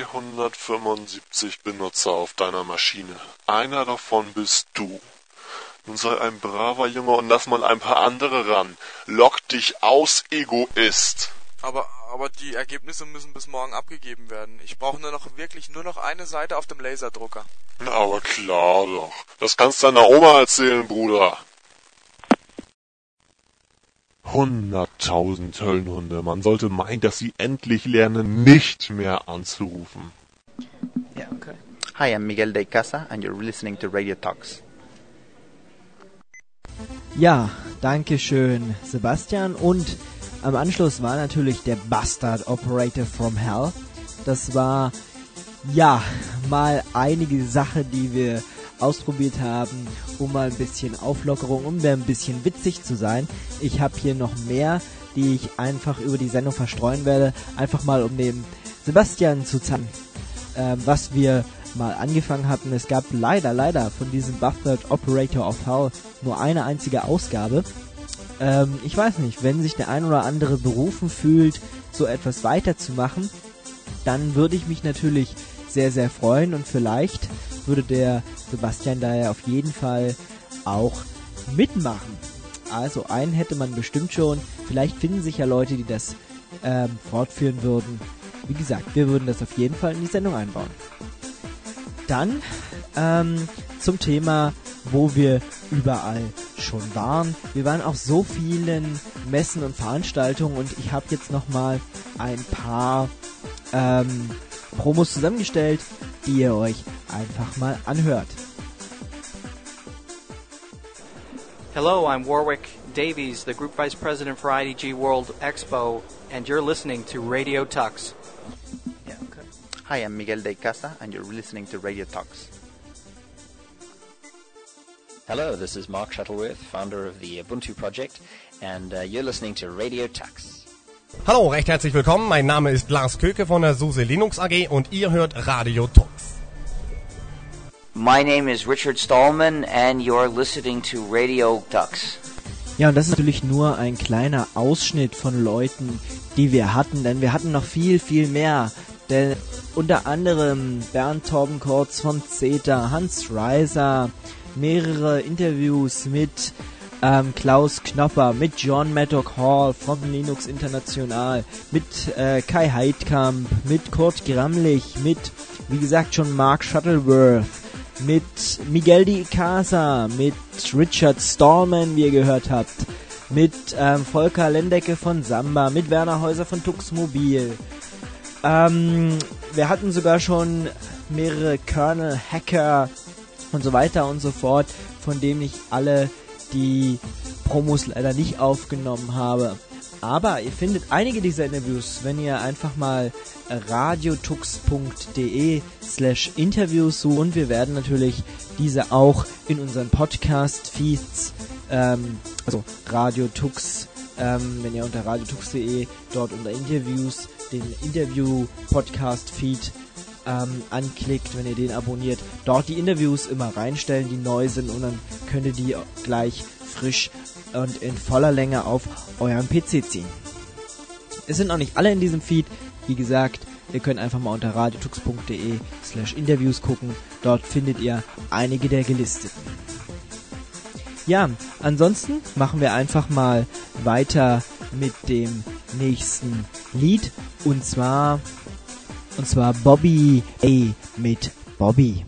[SPEAKER 14] 275 Benutzer auf deiner Maschine. Einer davon bist du. Nun sei ein braver Junge und lass mal ein paar andere ran. Lock dich aus, Egoist.
[SPEAKER 15] Aber die Ergebnisse müssen bis morgen abgegeben werden. Ich brauche nur noch eine Seite auf dem Laserdrucker.
[SPEAKER 14] Na, aber klar doch. Das kannst deiner Oma erzählen, Bruder. 100.000 Höllenhunde. Man sollte meinen, dass sie endlich lernen, nicht mehr anzurufen.
[SPEAKER 4] Yeah, okay. Hi, I'm Miguel de Casa and you're listening to Radio Tux.
[SPEAKER 8] Ja, danke schön, Sebastian. Und am Anschluss war natürlich der Bastard Operator from Hell. Das war, mal einige Sachen, die wir ausprobiert haben, um mal ein bisschen Auflockerung, um ein bisschen witzig zu sein. Ich habe hier noch mehr, die ich einfach über die Sendung verstreuen werde, einfach mal um dem Sebastian zu zeigen, was wir mal angefangen hatten. Es gab leider von diesem Bastard Operator of Hell nur eine einzige Ausgabe. Ich weiß nicht, wenn sich der ein oder andere berufen fühlt, so etwas weiterzumachen, dann würde ich mich natürlich sehr, sehr freuen und vielleicht würde der Sebastian daher auf jeden Fall auch mitmachen. Also einen hätte man bestimmt schon. Vielleicht finden sich ja Leute, die das fortführen würden. Wie gesagt, wir würden das auf jeden Fall in die Sendung einbauen. Dann zum Thema, wo wir überall schon waren. Wir waren auf so vielen Messen und Veranstaltungen und ich habe jetzt nochmal ein paar Promos zusammengestellt, die ihr euch einfach mal anhört.
[SPEAKER 16] Hello, I'm Warwick Davies, the Group Vice President for IDG World Expo, and you're listening to Radio Tux.
[SPEAKER 4] Yeah, okay. Hi, I'm Miguel de Casa and you're listening to Radio Tux.
[SPEAKER 17] Hello, this is Mark Shuttleworth, founder of the Ubuntu Project, and you're listening to Radio Tux.
[SPEAKER 18] Hallo, recht herzlich willkommen. Mein Name ist Lars Köke von der SUSE Linux AG und ihr hört Radio Tux.
[SPEAKER 19] My name is Richard Stallman and you're listening to Radio Tux.
[SPEAKER 8] Ja, und das ist natürlich nur ein kleiner Ausschnitt von Leuten, die wir hatten, denn wir hatten noch viel, viel mehr. Denn unter anderem Bernd Torbenkortz von Zeta, Hans Reiser, mehrere Interviews mit Klaus Knopper, mit John Maddock Hall von Linux International, mit Kai Heidkamp, mit Kurt Gramlich, mit, wie gesagt, schon Mark Shuttleworth, mit Miguel de Casa, mit Richard Stallman, wie ihr gehört habt, mit Volker Lendecke von Samba, mit Werner Häuser von Tuxmobil. Wir hatten sogar schon mehrere Kernel, Hacker und so weiter und so fort, von denen ich alle die Promos leider nicht aufgenommen habe. Aber ihr findet einige dieser Interviews, wenn ihr einfach mal radiotux.de/Interviews sucht. Und wir werden natürlich diese auch in unseren Podcast-Feeds, also Radiotux, wenn ihr unter radiotux.de dort unter Interviews den Interview-Podcast-Feed anklickt, wenn ihr den abonniert, dort die Interviews immer reinstellen, die neu sind, und dann könnt ihr die gleich frisch und in voller Länge auf eurem PC ziehen. Es sind noch nicht alle in diesem Feed. Wie gesagt, ihr könnt einfach mal unter radiotux.de/Interviews gucken. Dort findet ihr einige der gelisteten. Ja, ansonsten machen wir einfach mal weiter mit dem nächsten Lied. Und zwar Bobby A mit Bobby.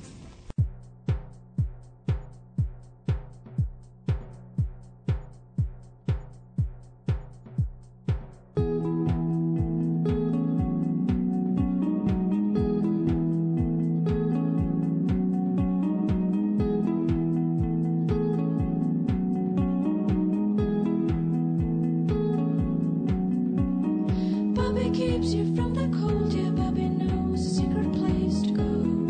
[SPEAKER 20] Keeps you from the cold, yeah, Bobby knows a secret place to go.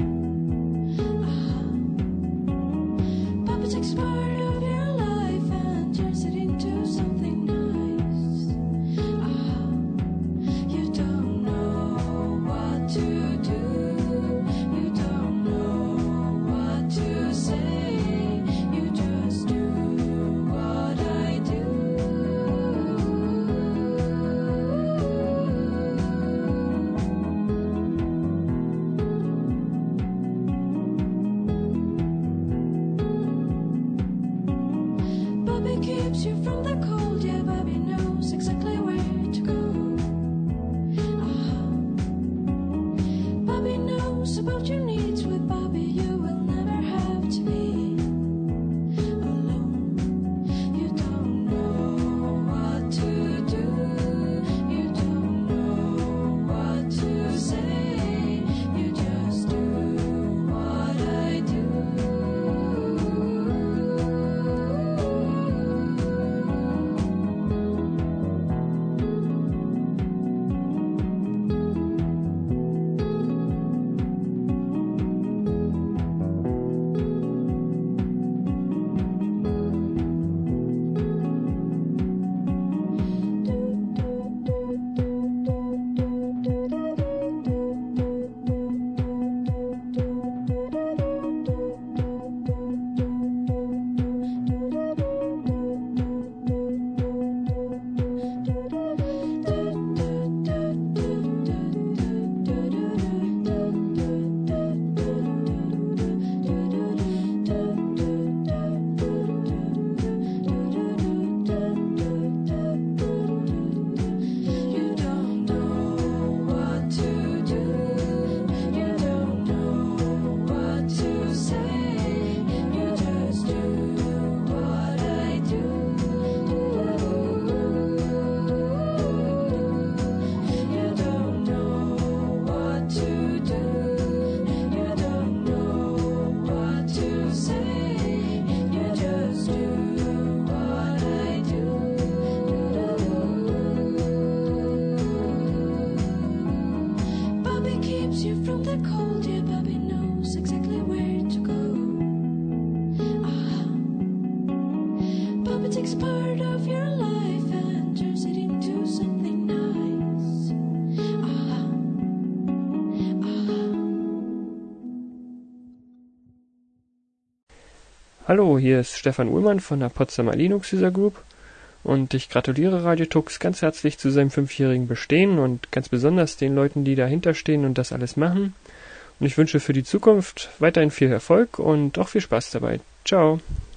[SPEAKER 20] Bobby takes part of your life and turns it into something nice. You don't know what to do, you don't know what to say, you just do what I do. Keeps you from the cold, yeah, Bobby knows exactly where to go. Bobby knows about your needs. With Bobby you will never have to be alone. You don't know what to do, you don't know what to say, you just do what I do. Takes part of your life and turns it into something nice.
[SPEAKER 3] Hallo, hier ist Stefan Uhlmann von der Potsdamer Linux User Group und ich gratuliere Radio Tux ganz herzlich zu seinem 5-jährigen Bestehen und ganz besonders den Leuten, die dahinter stehen und das alles machen. Und ich wünsche für die Zukunft weiterhin viel Erfolg und auch viel Spaß dabei. Ciao.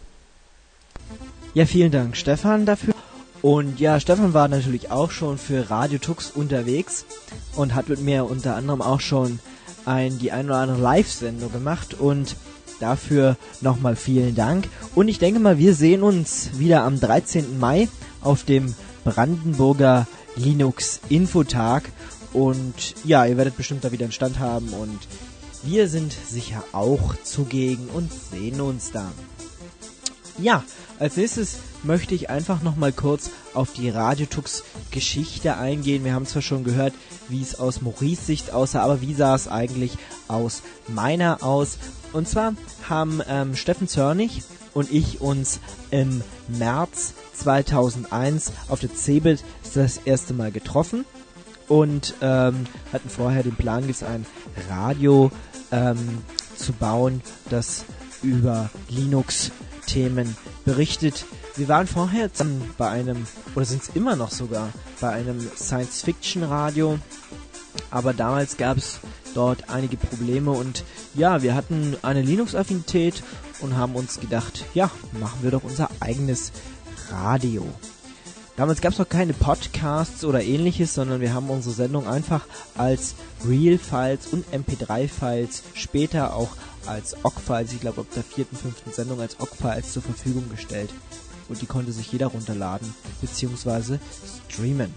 [SPEAKER 8] Ja, vielen Dank, Stefan, dafür. Und ja, Stefan war natürlich auch schon für Radio Tux unterwegs und hat mit mir unter anderem auch schon die ein oder andere Live-Sendung gemacht und dafür nochmal vielen Dank. Und ich denke mal, wir sehen uns wieder am 13. Mai auf dem Brandenburger Linux Infotag und ja, ihr werdet bestimmt da wieder einen Stand haben und wir sind sicher auch zugegen und sehen uns da. Ja, als nächstes möchte ich einfach nochmal kurz auf die Radiotux Geschichte eingehen. Wir haben zwar schon gehört, wie es aus Maurice Sicht aussah, aber wie sah es eigentlich aus meiner aus? Und zwar haben Steffen Zörnig und ich uns im März 2001 auf der CeBIT das erste Mal getroffen und hatten vorher den Plan, ein Radio zu bauen, das über Linux-Themen berichtet. Wir waren vorher bei einem, oder sind es immer noch sogar, bei einem Science-Fiction-Radio, aber damals gab es dort einige Probleme und ja, wir hatten eine Linux-Affinität und haben uns gedacht, ja, machen wir doch unser eigenes Radio. Damals gab es noch keine Podcasts oder ähnliches, sondern wir haben unsere Sendung einfach als Real-Files und MP3-Files, später auch als OGG-Files, ich glaube ab der 4., 5. Sendung als OGG-Files zur Verfügung gestellt. Und die konnte sich jeder runterladen bzw. streamen.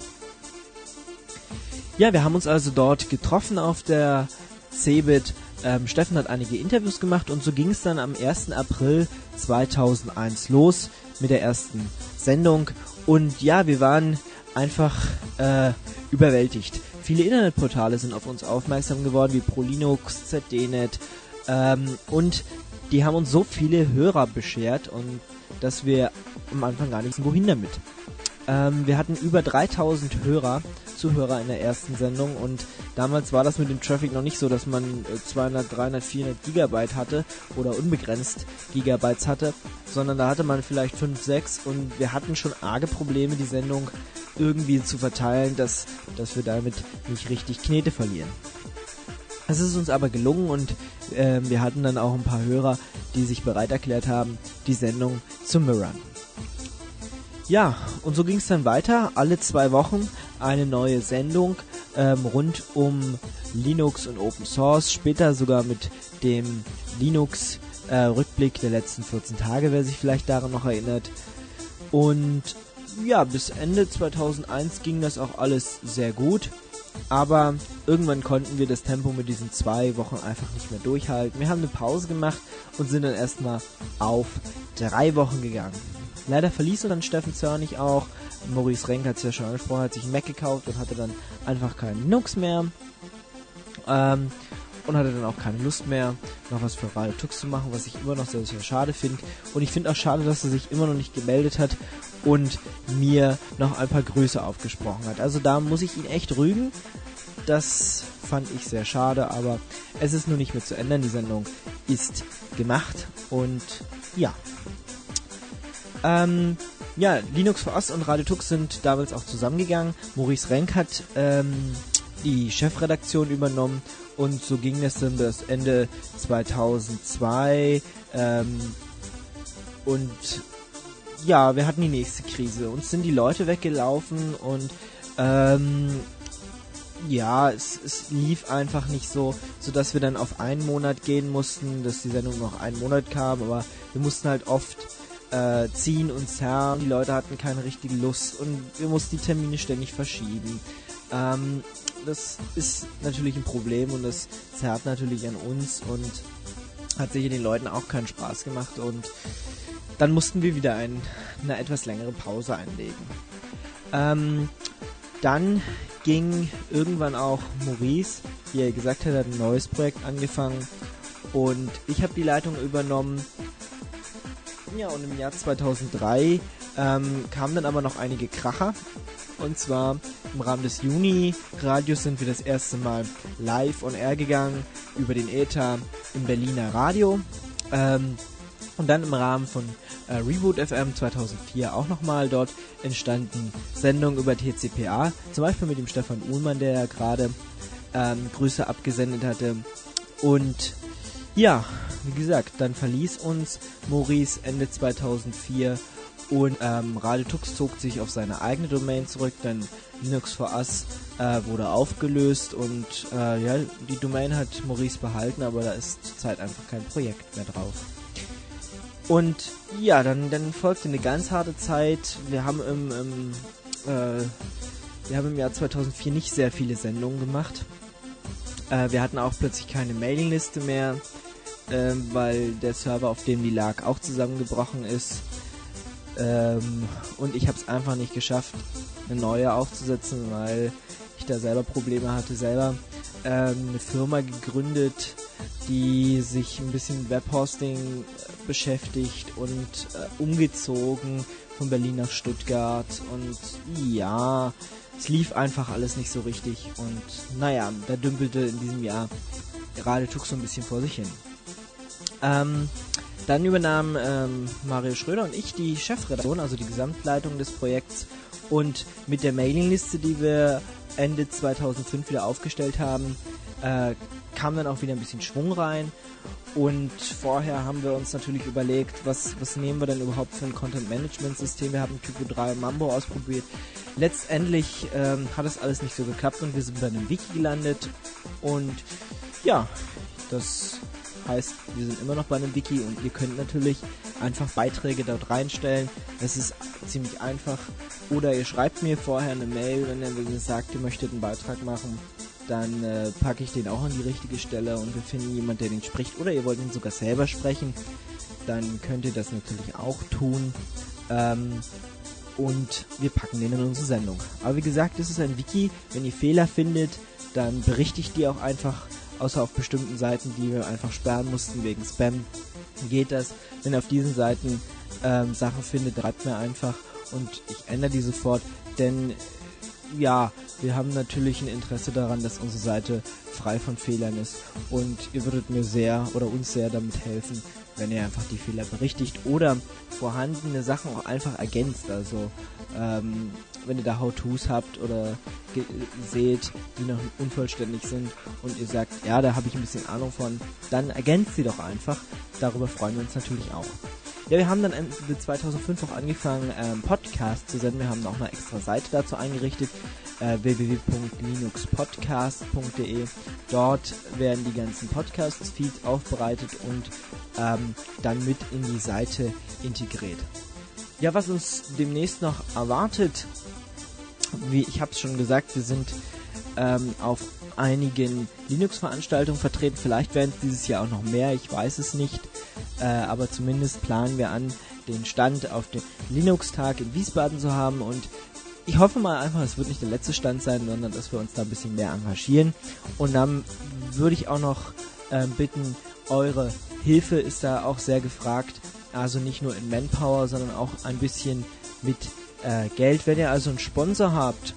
[SPEAKER 8] Ja, wir haben uns also dort getroffen auf der CeBIT. Steffen hat einige Interviews gemacht und so ging es dann am 1. April 2001 los mit der ersten Sendung. Und ja, wir waren einfach überwältigt. Viele Internetportale sind auf uns aufmerksam geworden, wie ProLinux, ZDNet, und die haben uns so viele Hörer beschert, und dass wir am Anfang gar nicht wohin damit. Wir hatten über 3000 Zuhörer in der ersten Sendung, und damals war das mit dem Traffic noch nicht so, dass man 200, 300, 400 Gigabyte hatte oder unbegrenzt Gigabytes hatte, sondern da hatte man vielleicht 5, 6, und wir hatten schon arge Probleme, die Sendung irgendwie zu verteilen, dass wir damit nicht richtig Knete verlieren. Es ist uns aber gelungen, und wir hatten dann auch ein paar Hörer, die sich bereit erklärt haben, die Sendung zu mirrorn. Ja, und so ging es dann weiter. Alle 2 Wochen eine neue Sendung rund um Linux und Open Source. Später sogar mit dem Linux-Rückblick der letzten 14 Tage, wer sich vielleicht daran noch erinnert. Und ja, bis Ende 2001 ging das auch alles sehr gut. Aber irgendwann konnten wir das Tempo mit diesen 2 Wochen einfach nicht mehr durchhalten. Wir haben eine Pause gemacht und sind dann erstmal auf 3 Wochen gegangen. Leider verließ uns dann Steffen Zörnig auch. Maurice Renk hat es ja schon angesprochen, hat sich einen Mac gekauft und hatte dann einfach keinen Linux mehr. Und hatte dann auch keine Lust mehr, noch was für Radio Tux zu machen, was ich immer noch sehr, sehr schade finde. Und ich finde auch schade, dass er sich immer noch nicht gemeldet hat und mir noch ein paar Grüße aufgesprochen hat. Also da muss ich ihn echt rügen. Das fand ich sehr schade, aber es ist nur nicht mehr zu ändern. Die Sendung ist gemacht und ja. Ja, Linux for Us und Radio Tux sind damals auch zusammengegangen. Maurice Renk hat die Chefredaktion übernommen, und so ging es dann bis Ende 2002. Und ja, wir hatten die nächste Krise. Uns sind die Leute weggelaufen und ja, es lief einfach nicht so, sodass wir dann auf einen Monat gehen mussten, dass die Sendung noch einen Monat kam, aber wir mussten halt oft ziehen und zerren. Die Leute hatten keine richtige Lust und wir mussten die Termine ständig verschieben. Das ist natürlich ein Problem und das zerrt natürlich an uns und hat sicher den Leuten auch keinen Spaß gemacht, und dann mussten wir wieder eine etwas längere Pause einlegen. Dann ging irgendwann auch Maurice, wie er gesagt hat, ein neues Projekt angefangen und ich habe die Leitung übernommen. Ja, und im Jahr 2003 kamen dann aber noch einige Kracher. Und zwar im Rahmen des Juni-Radios sind wir das erste Mal live on air gegangen über den Äther im Berliner Radio. Und dann im Rahmen von Reboot FM 2004 auch nochmal. Dort entstanden Sendungen über TCPA. Zum Beispiel mit dem Stefan Uhlmann, der ja gerade Grüße abgesendet hatte. Und ja, wie gesagt, dann verließ uns Maurice Ende 2004 und Radio Tux zog sich auf seine eigene Domain zurück, denn Linux for Us wurde aufgelöst und ja, die Domain hat Maurice behalten, aber da ist zurzeit einfach kein Projekt mehr drauf. Und ja, dann folgte eine ganz harte Zeit. Wir haben im Jahr 2004 nicht sehr viele Sendungen gemacht. Wir hatten auch plötzlich keine Mailingliste mehr. weil der Server, auf dem die lag, auch zusammengebrochen ist. Und ich habe es einfach nicht geschafft, eine neue aufzusetzen, weil ich da selber Probleme hatte. Selber eine Firma gegründet, die sich ein bisschen mit Webhosting beschäftigt und umgezogen von Berlin nach Stuttgart. Und ja, es lief einfach alles nicht so richtig. Und naja, da dümpelte in diesem Jahr Radio Tux so ein bisschen vor sich hin. Dann übernahm Mario Schröder und ich die Chefredaktion, also die Gesamtleitung des Projekts. Und mit der Mailingliste, die wir Ende 2005 wieder aufgestellt haben, kam dann auch wieder ein bisschen Schwung rein. Und vorher haben wir uns natürlich überlegt, was nehmen wir denn überhaupt für ein Content-Management-System. Wir haben Typo 3 und Mambo ausprobiert. Letztendlich hat das alles nicht so geklappt und wir sind bei einem Wiki gelandet. Und ja, das heißt, wir sind immer noch bei einem Wiki und ihr könnt natürlich einfach Beiträge dort reinstellen. Das ist ziemlich einfach. Oder ihr schreibt mir vorher eine Mail, wenn ihr sagt, ihr möchtet einen Beitrag machen. Dann packe ich den auch an die richtige Stelle und wir finden jemanden, der den spricht. Oder ihr wollt ihn sogar selber sprechen. Dann könnt ihr das natürlich auch tun. Und wir packen den in unsere Sendung. Aber wie gesagt, das ist ein Wiki. Wenn ihr Fehler findet, dann berichtigt die auch einfach. Außer auf bestimmten Seiten, die wir einfach sperren mussten wegen Spam, geht das. Wenn ihr auf diesen Seiten Sachen findet, schreibt mir einfach und ich ändere die sofort, denn ja, wir haben natürlich ein Interesse daran, dass unsere Seite frei von Fehlern ist und ihr würdet mir sehr oder uns sehr damit helfen, wenn ihr einfach die Fehler berichtigt oder vorhandene Sachen auch einfach ergänzt. Also wenn ihr da How-Tos habt oder seht, die noch unvollständig sind und ihr sagt, ja, da habe ich ein bisschen Ahnung von, dann ergänzt sie doch einfach. Darüber freuen wir uns natürlich auch. Ja, wir haben dann Ende 2005 auch angefangen, Podcasts zu senden. Wir haben auch eine extra Seite dazu eingerichtet, www.linuxpodcast.de. Dort werden die ganzen Podcasts-Feeds aufbereitet und dann mit in die Seite integriert. Ja, was uns demnächst noch erwartet, wie ich habe es schon gesagt, wir sind auf einigen Linux-Veranstaltungen vertreten. Vielleicht werden es dieses Jahr auch noch mehr, ich weiß es nicht. Aber zumindest planen wir an, den Stand auf dem Linux-Tag in Wiesbaden zu haben. Und ich hoffe mal einfach, es wird nicht der letzte Stand sein, sondern dass wir uns da ein bisschen mehr engagieren. Und dann würde ich auch noch bitten, eure Hilfe ist da auch sehr gefragt. Also nicht nur in Manpower, sondern auch ein bisschen mit Geld. Wenn ihr also einen Sponsor habt,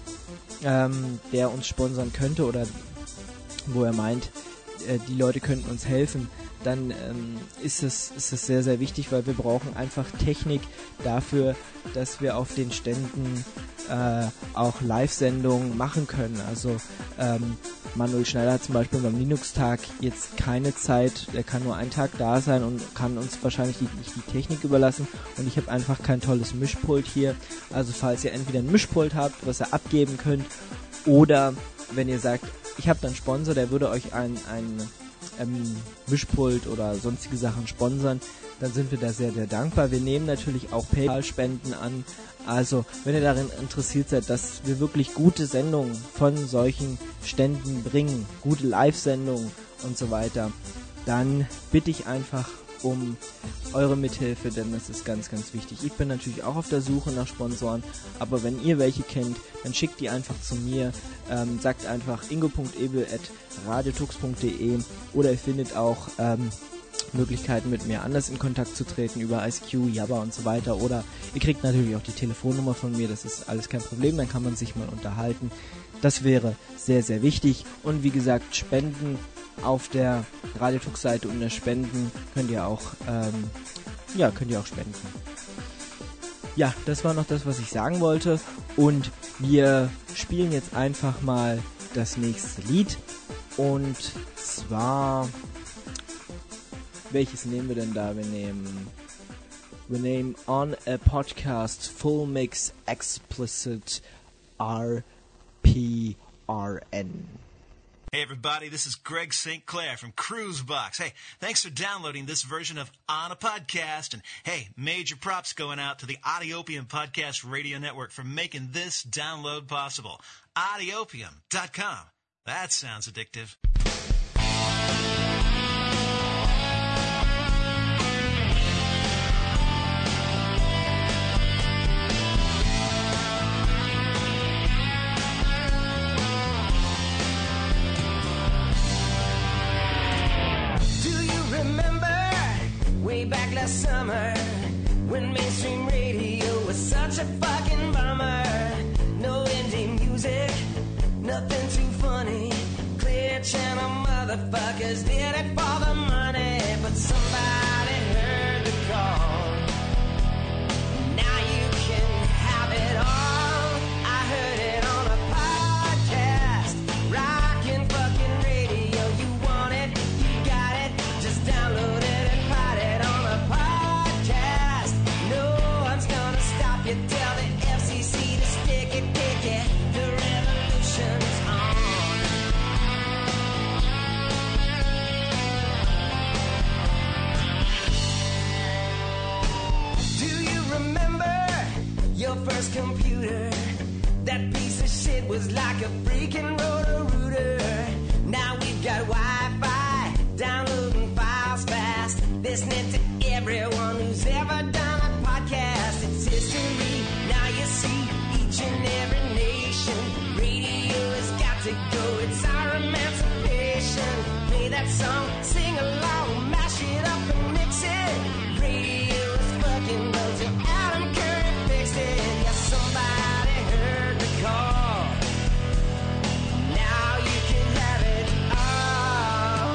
[SPEAKER 8] der uns sponsern könnte oder wo er meint, die Leute könnten uns helfen, dann ist es sehr, sehr wichtig, weil wir brauchen einfach Technik dafür, dass wir auf den Ständen auch Live-Sendungen machen können. Also Manuel Schneider hat zum Beispiel beim Linux-Tag jetzt keine Zeit, er kann nur einen Tag da sein und kann uns wahrscheinlich nicht die Technik überlassen und ich habe einfach kein tolles Mischpult hier. Also falls ihr entweder ein Mischpult habt, was ihr abgeben könnt, oder wenn ihr sagt, ich habe da einen Sponsor, der würde euch ein Mischpult oder sonstige Sachen sponsern, dann sind wir da sehr, sehr dankbar. Wir nehmen natürlich auch PayPal-Spenden an. Also, wenn ihr darin interessiert seid, dass wir wirklich gute Sendungen von solchen Ständen bringen, gute Live-Sendungen und so weiter, dann bitte ich einfach um eure Mithilfe, denn das ist ganz, ganz wichtig. Ich bin natürlich auch auf der Suche nach Sponsoren, aber wenn ihr welche kennt, dann schickt die einfach zu mir, sagt einfach ingo.ebel@radiotux.de oder ihr findet auch Möglichkeiten, mit mir anders in Kontakt zu treten über ICQ, Jabber und so weiter, oder ihr kriegt natürlich auch die Telefonnummer von mir, das ist alles kein Problem, dann kann man sich mal unterhalten. Das wäre sehr, sehr wichtig und wie gesagt, Spenden auf der Radiotux-Seite unter Spenden könnt ihr auch spenden. Ja, das war noch das, was ich sagen wollte und wir spielen jetzt einfach mal das nächste Lied und zwar, welches nehmen wir denn da? Wir nehmen On a Podcast Full Mix Explicit RPRN.
[SPEAKER 21] Hey everybody, this is Greg St. Clair from Cruisebox. Hey, thanks for downloading this version of On a Podcast. And hey, major props going out to the Audiopium Podcast Radio Network for making this download possible. Audiopium.com. That sounds addictive.
[SPEAKER 2] back last summer when mainstream radio was such a fucking bummer. No indie music, nothing too funny. Clear channel motherfuckers did it for the money, but somebody heard the call. Now you can have it all. I heard it on a podcast, rockin' fucking radio. You want it, you got it, just download it and find it on a podcast. No one's gonna stop you, tell the FCC to stick it, kick it. The revolution's on. Do you remember your first computer? That piece of shit was like a freaking rotor-rooter. Now we've got Wi-Fi, downloading files fast, listening to everyone who's ever done a podcast. It's history. Now you see each and every nation. Radio has got to go. It's our emancipation. Play that song, sing along, mash it up and mix it. Radio is fucking buzzing. Adam Curry fixed it. Yeah, somebody heard the call. Now you can have it all.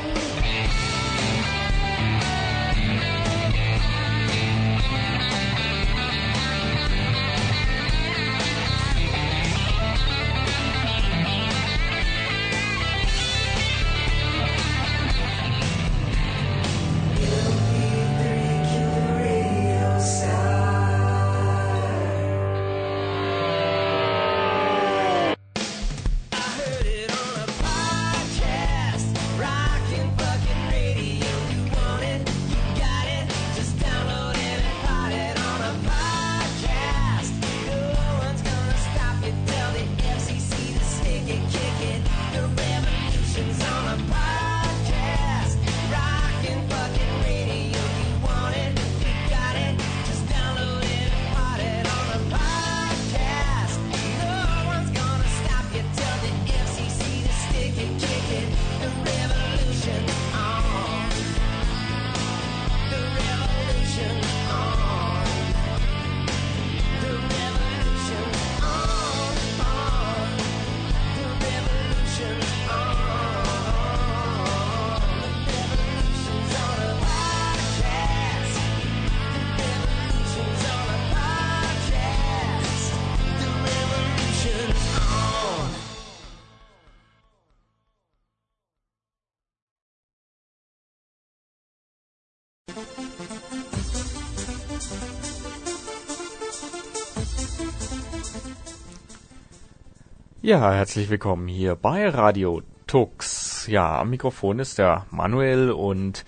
[SPEAKER 12] Ja, herzlich willkommen hier bei Radio Tux. Ja, am Mikrofon ist der Manuel und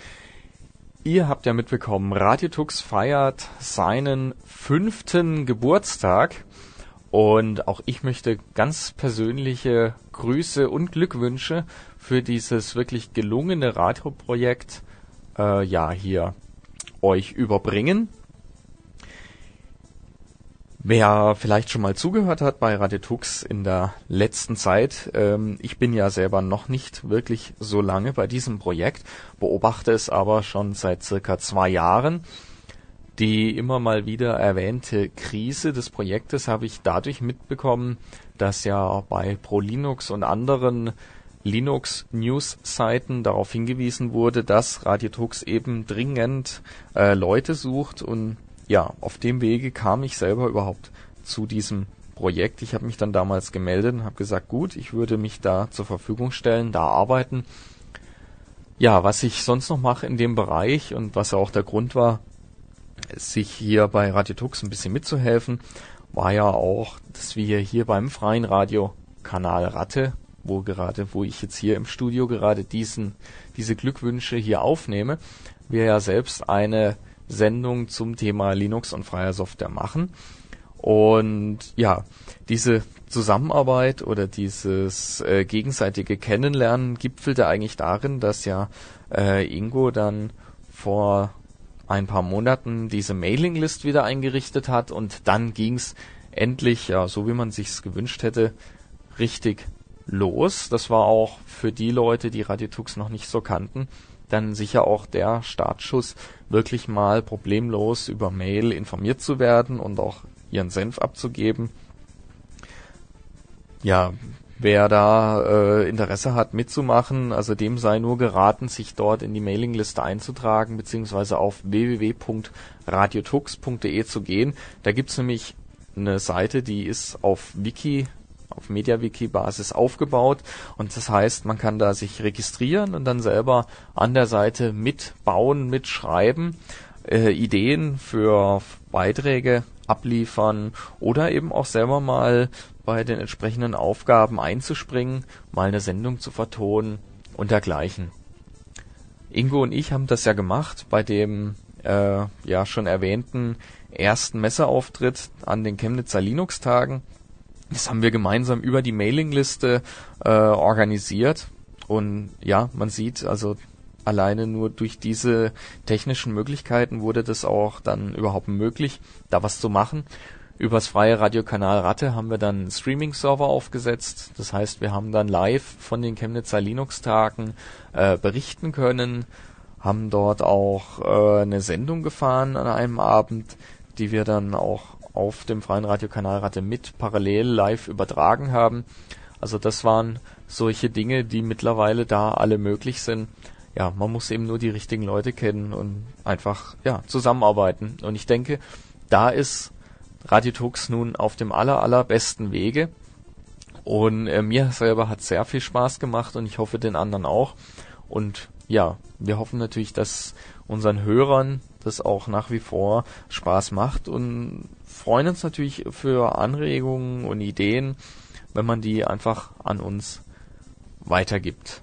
[SPEAKER 12] ihr habt ja mitbekommen, Radio Tux feiert seinen 5. Geburtstag und auch ich möchte ganz persönliche Grüße und Glückwünsche für dieses wirklich gelungene Radioprojekt hier euch überbringen. Wer vielleicht schon mal zugehört hat bei Radio Tux in der letzten Zeit, ich bin ja selber noch nicht wirklich so lange bei diesem Projekt, beobachte es aber schon seit circa 2 Jahren. Die immer mal wieder erwähnte Krise des Projektes habe ich dadurch mitbekommen, dass ja bei ProLinux und anderen Linux-News-Seiten darauf hingewiesen wurde, dass Radio Tux eben dringend Leute sucht und ja, auf dem Wege kam ich selber überhaupt zu diesem Projekt. Ich habe mich dann damals gemeldet und habe gesagt, gut, ich würde mich da zur Verfügung stellen, da arbeiten. Ja, was ich sonst noch mache in dem Bereich und was auch der Grund war, sich hier bei Radio Tux ein bisschen mitzuhelfen, war ja auch, dass wir hier beim freien Radiokanal Ratte, wo ich jetzt hier im Studio gerade diese Glückwünsche hier aufnehme, wir ja selbst eine Sendung zum Thema Linux und freier Software machen. Und ja, diese Zusammenarbeit oder dieses gegenseitige Kennenlernen gipfelte eigentlich darin, dass ja Ingo dann vor ein paar Monaten diese Mailinglist wieder eingerichtet hat und dann ging's endlich, ja, so wie man sich's gewünscht hätte, richtig los. Das war auch für die Leute, die Radio Tux noch nicht so kannten, dann sicher auch der Startschuss, wirklich mal problemlos über Mail informiert zu werden und auch ihren Senf abzugeben. Ja, wer da Interesse hat mitzumachen, also dem sei nur geraten, sich dort in die Mailingliste einzutragen, beziehungsweise auf www.radiotux.de zu gehen. Da gibt's nämlich eine Seite, die ist auf MediaWiki-Basis aufgebaut, und das heißt, man kann da sich registrieren und dann selber an der Seite mitbauen, mitschreiben, Ideen für Beiträge abliefern oder eben auch selber mal bei den entsprechenden Aufgaben einzuspringen, mal eine Sendung zu vertonen und dergleichen. Ingo und ich haben das ja gemacht bei dem schon erwähnten ersten Messeauftritt an den Chemnitzer Linux-Tagen. Das haben wir gemeinsam über die Mailingliste organisiert, und ja, man sieht, also alleine nur durch diese technischen Möglichkeiten wurde das auch dann überhaupt möglich, da was zu machen. Übers freie Radiokanal Ratte haben wir dann einen Streaming-Server aufgesetzt. Das heißt, wir haben dann live von den Chemnitzer Linux-Tagen berichten können, haben dort auch eine Sendung gefahren an einem Abend, die wir dann auch auf dem freien Radiokanal Ratte mit parallel live übertragen haben. Also das waren solche Dinge, die mittlerweile da alle möglich sind. Ja, man muss eben nur die richtigen Leute kennen und einfach zusammenarbeiten. Und ich denke, da ist Radio Tux nun auf dem allerbesten Wege. Und mir selber hat sehr viel Spaß gemacht, und ich hoffe den anderen auch. Und ja, wir hoffen natürlich, dass unseren Hörern das auch nach wie vor Spaß macht, und freuen uns natürlich für Anregungen und Ideen, wenn man die einfach an uns weitergibt.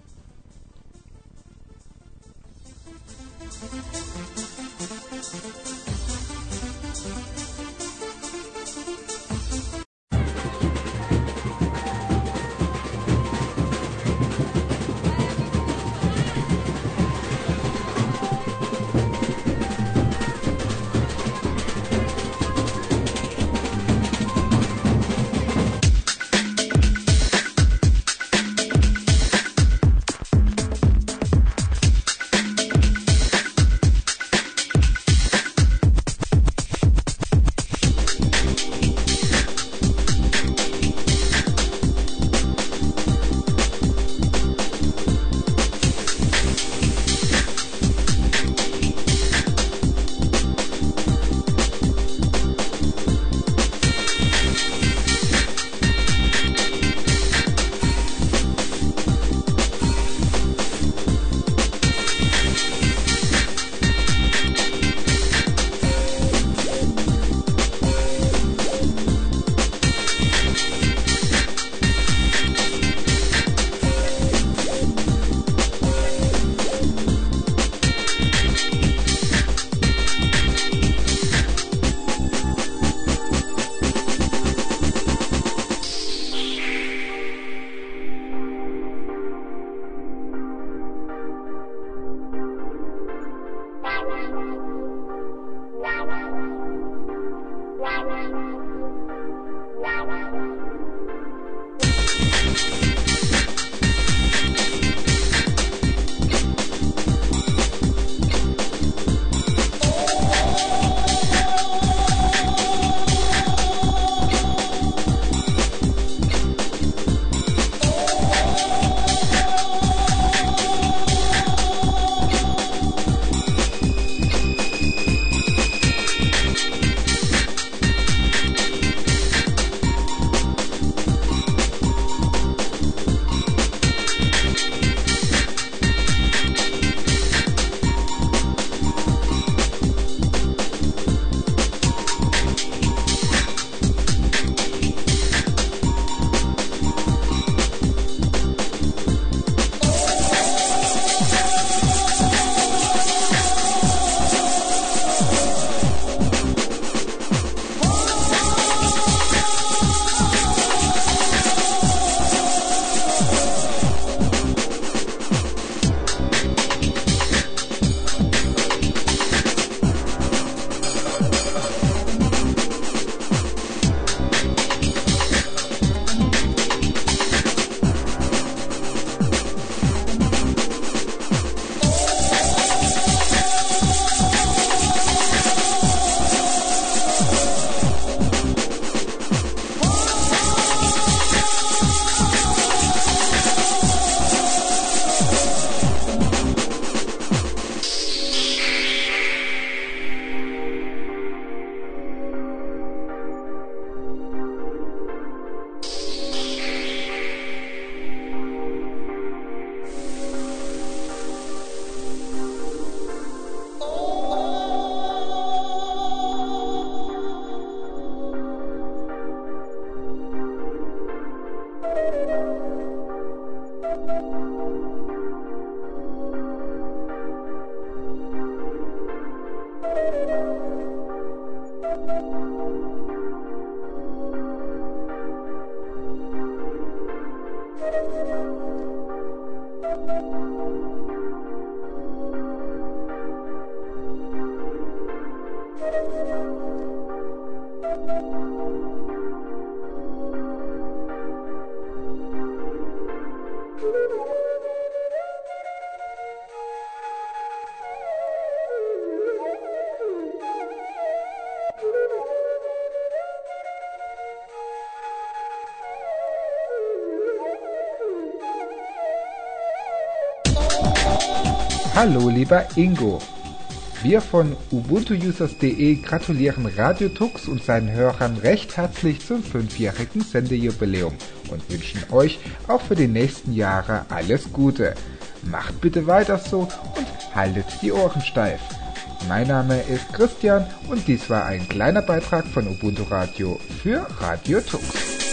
[SPEAKER 5] Hallo lieber Ingo. Wir von ubuntuusers.de gratulieren Radio Tux und seinen Hörern recht herzlich zum 5-jährigen Sendejubiläum und wünschen euch auch für die nächsten Jahre alles Gute. Macht bitte weiter so und haltet die Ohren steif. Mein Name ist Christian und dies war ein kleiner Beitrag von Ubuntu Radio für Radio Tux.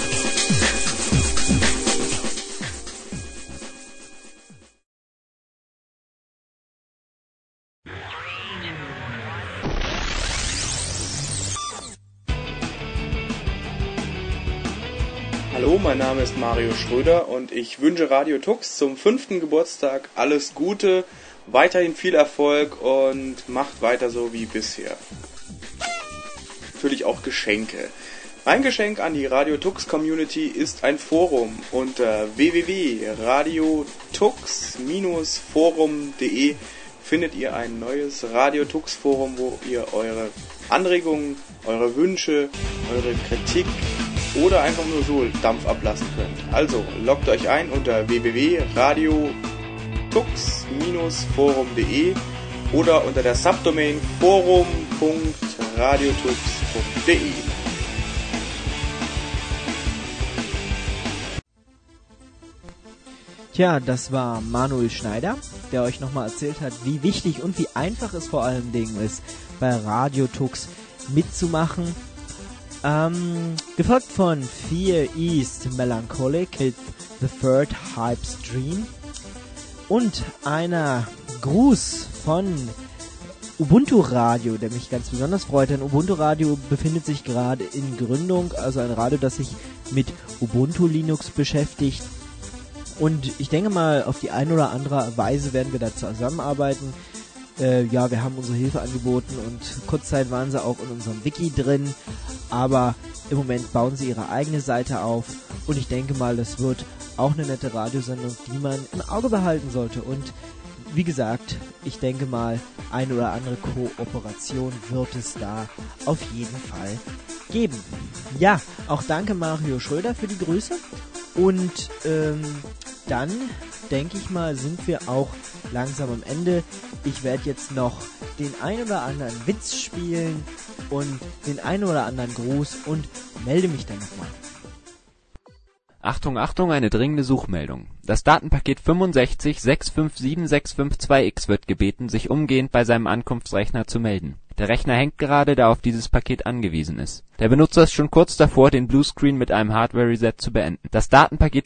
[SPEAKER 22] Hallo, mein Name ist Mario Schröder und ich wünsche Radio Tux zum 5. Geburtstag alles Gute, weiterhin viel Erfolg und macht weiter so wie bisher. Natürlich auch Geschenke. Mein Geschenk an die Radio Tux Community ist ein Forum. Unter www.radiotux-forum.de findet ihr ein neues Radio Tux Forum, wo ihr eure Anregungen, eure Wünsche, eure Kritik oder einfach nur so Dampf ablassen könnt. Also loggt euch ein unter www.radiotux-forum.de oder unter der Subdomain forum.radiotux.de.
[SPEAKER 8] Tja, das war Manuel Schneider, der euch nochmal erzählt hat, wie wichtig und wie einfach es vor allen Dingen ist, bei Radio Tux mitzumachen. Gefolgt von Fear East Melancholic mit The Third Hype Stream und einer Gruß von Ubuntu Radio, der mich ganz besonders freut, denn Ubuntu Radio befindet sich gerade in Gründung, also ein Radio, das sich mit Ubuntu Linux beschäftigt. Und ich denke mal, auf die eine oder andere Weise werden wir da zusammenarbeiten. Ja, wir haben unsere Hilfe angeboten und kurzzeit waren sie auch in unserem Wiki drin, aber im Moment bauen sie ihre eigene Seite auf und ich denke mal, das wird auch eine nette Radiosendung, die man im Auge behalten sollte. Und wie gesagt, ich denke mal, eine oder andere Kooperation wird es da auf jeden Fall geben. Ja, auch danke Mario Schröder für die Grüße und dann denke ich mal, sind wir auch langsam am Ende. Ich werde jetzt noch den ein oder anderen Witz spielen und den ein oder anderen Gruß und melde mich dann nochmal.
[SPEAKER 23] Achtung, Achtung, eine dringende Suchmeldung. Das Datenpaket 6565762X wird gebeten, sich umgehend bei seinem Ankunftsrechner zu melden. Der Rechner hängt gerade, da auf dieses Paket angewiesen ist. Der Benutzer ist schon kurz davor, den Bluescreen mit einem Hardware-Reset zu beenden. Das Datenpaket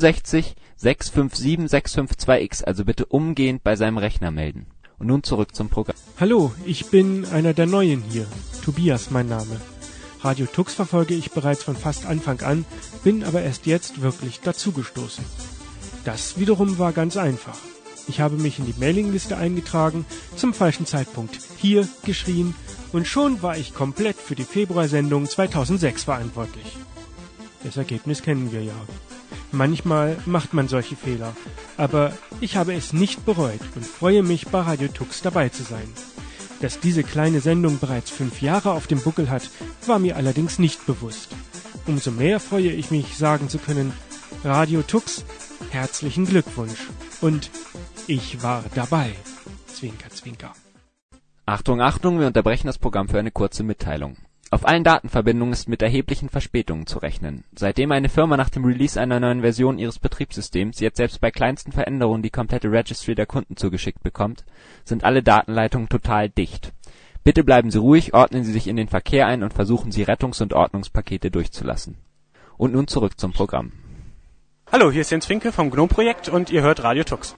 [SPEAKER 23] 6565762X, also bitte umgehend bei seinem Rechner melden. Und nun zurück zum Programm.
[SPEAKER 3] Hallo, ich bin einer der Neuen hier. Tobias mein Name. Radio Tux verfolge ich bereits von fast Anfang an, bin aber erst jetzt wirklich dazugestoßen. Das wiederum war ganz einfach. Ich habe mich in die Mailingliste eingetragen, zum falschen Zeitpunkt hier geschrien und schon war ich komplett für die Februarsendung 2006 verantwortlich. Das Ergebnis kennen wir ja. Manchmal macht man solche Fehler, aber ich habe es nicht bereut und freue mich, bei Radio Tux dabei zu sein. Dass diese kleine Sendung bereits 5 Jahre auf dem Buckel hat, war mir allerdings nicht bewusst. Umso mehr freue ich mich, sagen zu können, Radio Tux, herzlichen Glückwunsch. Und ich war dabei. Zwinker, zwinker.
[SPEAKER 23] Achtung, Achtung, wir unterbrechen das Programm für eine kurze Mitteilung. Auf allen Datenverbindungen ist mit erheblichen Verspätungen zu rechnen. Seitdem eine Firma nach dem Release einer neuen Version ihres Betriebssystems jetzt selbst bei kleinsten Veränderungen die komplette Registry der Kunden zugeschickt bekommt, sind alle Datenleitungen total dicht. Bitte bleiben Sie ruhig, ordnen Sie sich in den Verkehr ein und versuchen Sie Rettungs- und Ordnungspakete durchzulassen. Und nun zurück zum Programm.
[SPEAKER 24] Hallo, hier ist Jens Finke vom GNOME-Projekt und ihr hört Radio Tux.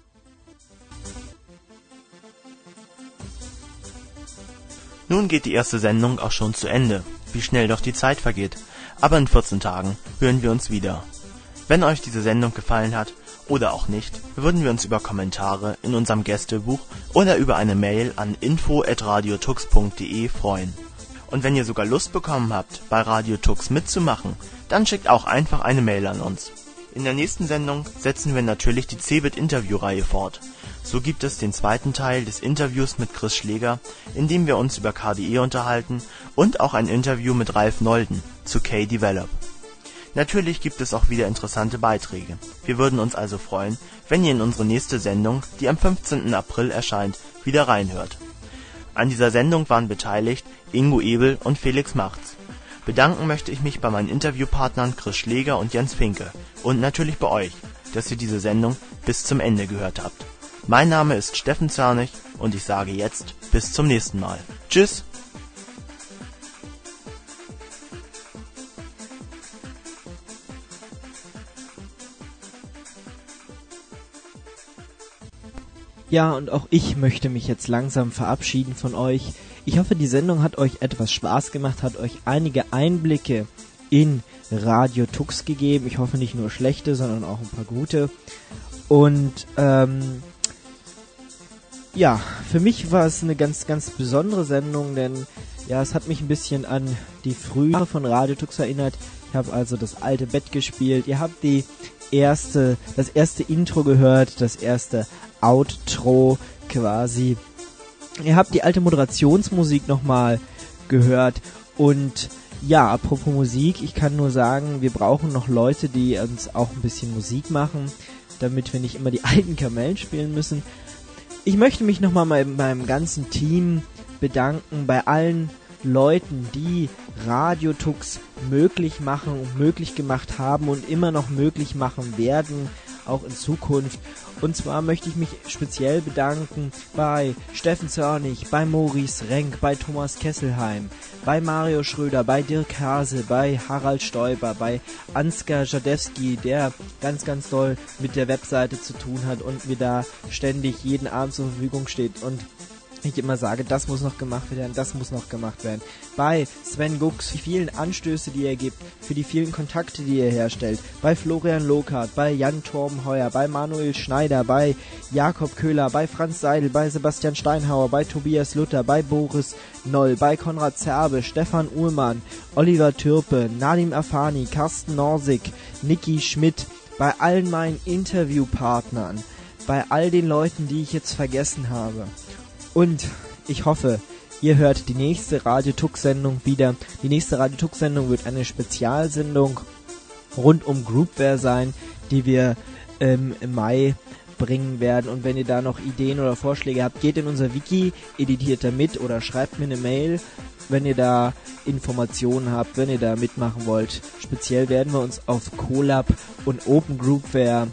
[SPEAKER 7] Nun geht die erste Sendung auch schon zu Ende. wie schnell doch die Zeit vergeht. Aber in 14 Tagen hören wir uns wieder. Wenn euch diese Sendung gefallen hat oder auch nicht, würden wir uns über Kommentare in unserem Gästebuch oder über eine Mail an info@radiotux.de freuen. Und wenn ihr sogar Lust bekommen habt, bei Radio Tux mitzumachen, dann schickt auch einfach eine Mail an uns. In der nächsten Sendung setzen wir natürlich die CeBIT-Interview-Reihe fort. So gibt es den zweiten Teil des Interviews mit Chris Schläger, in dem wir uns über KDE unterhalten, und auch ein Interview mit Ralf Nolden zu K-Develop. Natürlich gibt es auch wieder interessante Beiträge. Wir würden uns also freuen, wenn ihr in unsere nächste Sendung, die am 15. April erscheint, wieder reinhört. An dieser Sendung waren beteiligt Ingo Ebel und Felix Macht's. Bedanken möchte ich mich bei meinen Interviewpartnern Chris Schläger und Jens Finke und natürlich bei euch, dass ihr diese Sendung bis zum Ende gehört habt. Mein Name ist Steffen Zörnig und ich sage jetzt bis zum nächsten Mal. Tschüss!
[SPEAKER 8] Ja, und auch ich möchte mich jetzt langsam verabschieden von euch. Ich hoffe, die Sendung hat euch etwas Spaß gemacht, hat euch einige Einblicke in Radio Tux gegeben. Ich hoffe nicht nur schlechte, sondern auch ein paar gute. Und ja, für mich war es eine ganz, ganz besondere Sendung, denn ja, es hat mich ein bisschen an die Frühjahre von Radio Tux erinnert. Ich habe also das alte Bett gespielt. Ihr habt das erste Intro gehört, das erste Outro quasi. Ihr habt die alte Moderationsmusik nochmal gehört. Und ja, apropos Musik, ich kann nur sagen, wir brauchen noch Leute, die uns auch ein bisschen Musik machen, damit wir nicht immer die alten Kamellen spielen müssen. Ich möchte mich nochmal bei meinem ganzen Team bedanken, bei allen Leuten, die Radio Tux möglich machen und möglich gemacht haben und immer noch möglich machen werden, auch in Zukunft. Und zwar möchte ich mich speziell bedanken bei Steffen Zörnig, bei Maurice Renk, bei Thomas Kesselheim, bei Mario Schröder, bei Dirk Hase, bei Harald Stoiber, bei Ansgar Jadewski, der ganz, ganz doll mit der Webseite zu tun hat und mir da ständig jeden Abend zur Verfügung steht und ich immer sage, das muss noch gemacht werden, das muss noch gemacht werden. Bei Sven Gux, für die vielen Anstöße, die er gibt, für die vielen Kontakte, die er herstellt. Bei Florian Lokart, bei Jan Torbenheuer, bei Manuel Schneider, bei Jakob Köhler, bei Franz Seidel, bei Sebastian Steinhauer, bei Tobias Luther, bei Boris Noll, bei Konrad Zerbe, Stefan Uhlmann, Oliver Türpe, Nadim Afani, Carsten Norsig, Niki Schmidt, bei allen meinen Interviewpartnern, bei all den Leuten, die ich jetzt vergessen habe. Und ich hoffe, ihr hört die nächste Radio Tux-Sendung wieder. Die nächste Radio Tux-Sendung wird eine Spezialsendung rund um Groupware sein, die wir im Mai bringen werden. Und wenn ihr da noch Ideen oder Vorschläge habt, geht in unser Wiki, editiert da mit oder schreibt mir eine Mail, wenn ihr da Informationen habt, wenn ihr da mitmachen wollt. Speziell werden wir uns auf Colab und Open Groupware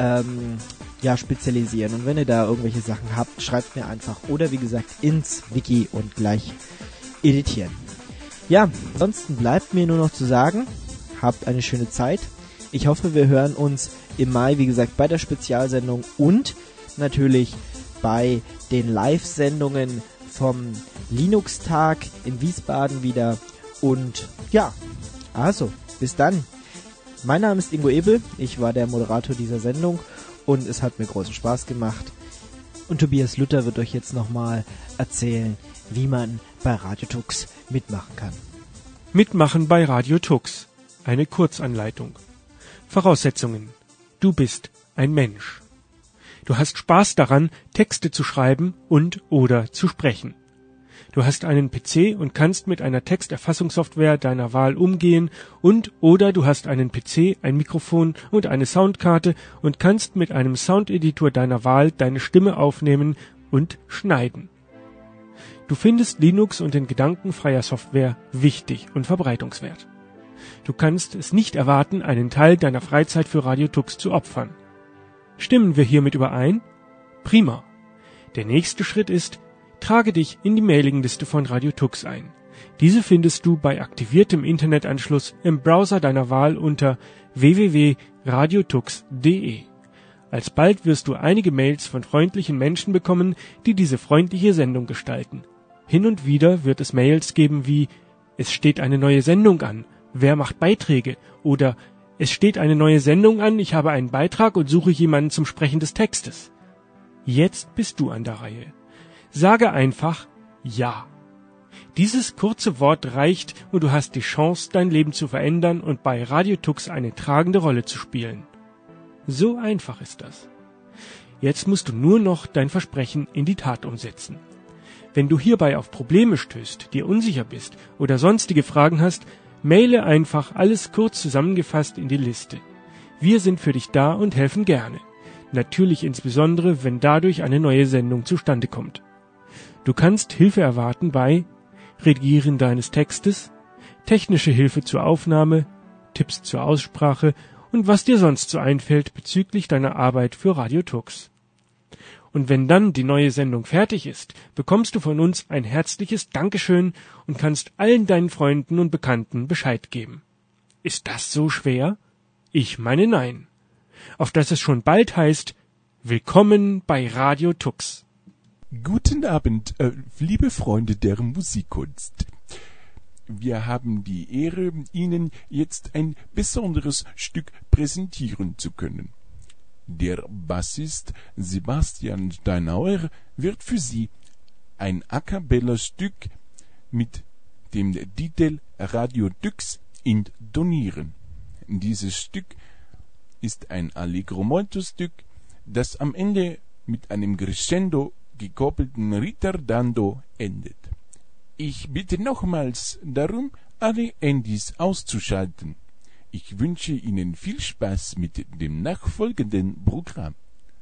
[SPEAKER 8] spezialisieren. Und wenn ihr da irgendwelche Sachen habt, schreibt mir einfach. Oder wie gesagt, ins Wiki und gleich editieren. Ja, ansonsten bleibt mir nur noch zu sagen, habt eine schöne Zeit. Ich hoffe, wir hören uns im Mai, wie gesagt, bei der Spezialsendung und natürlich bei den Live-Sendungen vom Linux-Tag in Wiesbaden wieder. Und ja, also, bis dann. Mein Name ist Ingo Ebel, ich war der Moderator dieser Sendung. Und es hat mir großen Spaß gemacht. Und Tobias Luther wird euch jetzt nochmal erzählen, wie man bei Radio Tux mitmachen kann.
[SPEAKER 3] Mitmachen bei Radio Tux. Eine Kurzanleitung. Voraussetzungen. Du bist ein Mensch. Du hast Spaß daran, Texte zu schreiben und/oder zu sprechen. Du hast einen PC und kannst mit einer Texterfassungssoftware deiner Wahl umgehen und/oder du hast einen PC, ein Mikrofon und eine Soundkarte und kannst mit einem Soundeditor deiner Wahl deine Stimme aufnehmen und schneiden. Du findest Linux und den Gedanken freier Software wichtig und verbreitungswert. Du kannst es nicht erwarten, einen Teil deiner Freizeit für Radio Tux zu opfern. Stimmen wir hiermit überein? Prima. Der nächste Schritt ist, trage dich in die Mailingliste von Radio Tux ein. Diese findest du bei aktiviertem Internetanschluss im Browser deiner Wahl unter www.radiotux.de. Alsbald wirst du einige Mails von freundlichen Menschen bekommen, die diese freundliche Sendung gestalten. Hin und wieder wird es Mails geben wie es steht eine neue Sendung an, wer macht Beiträge? Oder es steht eine neue Sendung an, ich habe einen Beitrag und suche jemanden zum Sprechen des Textes. Jetzt bist du an der Reihe. Sage einfach Ja. Dieses kurze Wort reicht und du hast die Chance, dein Leben zu verändern und bei Radio Tux eine tragende Rolle zu spielen. So einfach ist das. Jetzt musst du nur noch dein Versprechen in die Tat umsetzen. Wenn du hierbei auf Probleme stößt, dir unsicher bist oder sonstige Fragen hast, maile einfach alles kurz zusammengefasst in die Liste. Wir sind für dich da und helfen gerne. Natürlich insbesondere, wenn dadurch eine neue Sendung zustande kommt. Du kannst Hilfe erwarten bei Redigieren deines Textes, technische Hilfe zur Aufnahme, Tipps zur Aussprache und was dir sonst so einfällt bezüglich deiner Arbeit für Radio Tux. Und wenn dann die neue Sendung fertig ist, bekommst du von uns ein herzliches Dankeschön und kannst allen deinen Freunden und Bekannten Bescheid geben. Ist das so schwer? Ich meine nein. Auf dass es schon bald heißt, Willkommen bei Radio Tux.
[SPEAKER 1] Guten Abend, liebe Freunde der Musikkunst. Wir haben die Ehre, Ihnen jetzt ein besonderes Stück präsentieren zu können. Der Bassist Sebastian Steinauer wird für Sie ein A-cappella-Stück mit dem Titel Radio Tux intonieren. Dieses Stück ist ein Allegro-Molto-Stück, das am Ende mit einem Crescendo gekoppelten Ritardando endet. Ich bitte nochmals darum, alle Handys auszuschalten. Ich wünsche Ihnen viel Spaß mit dem nachfolgenden Programm.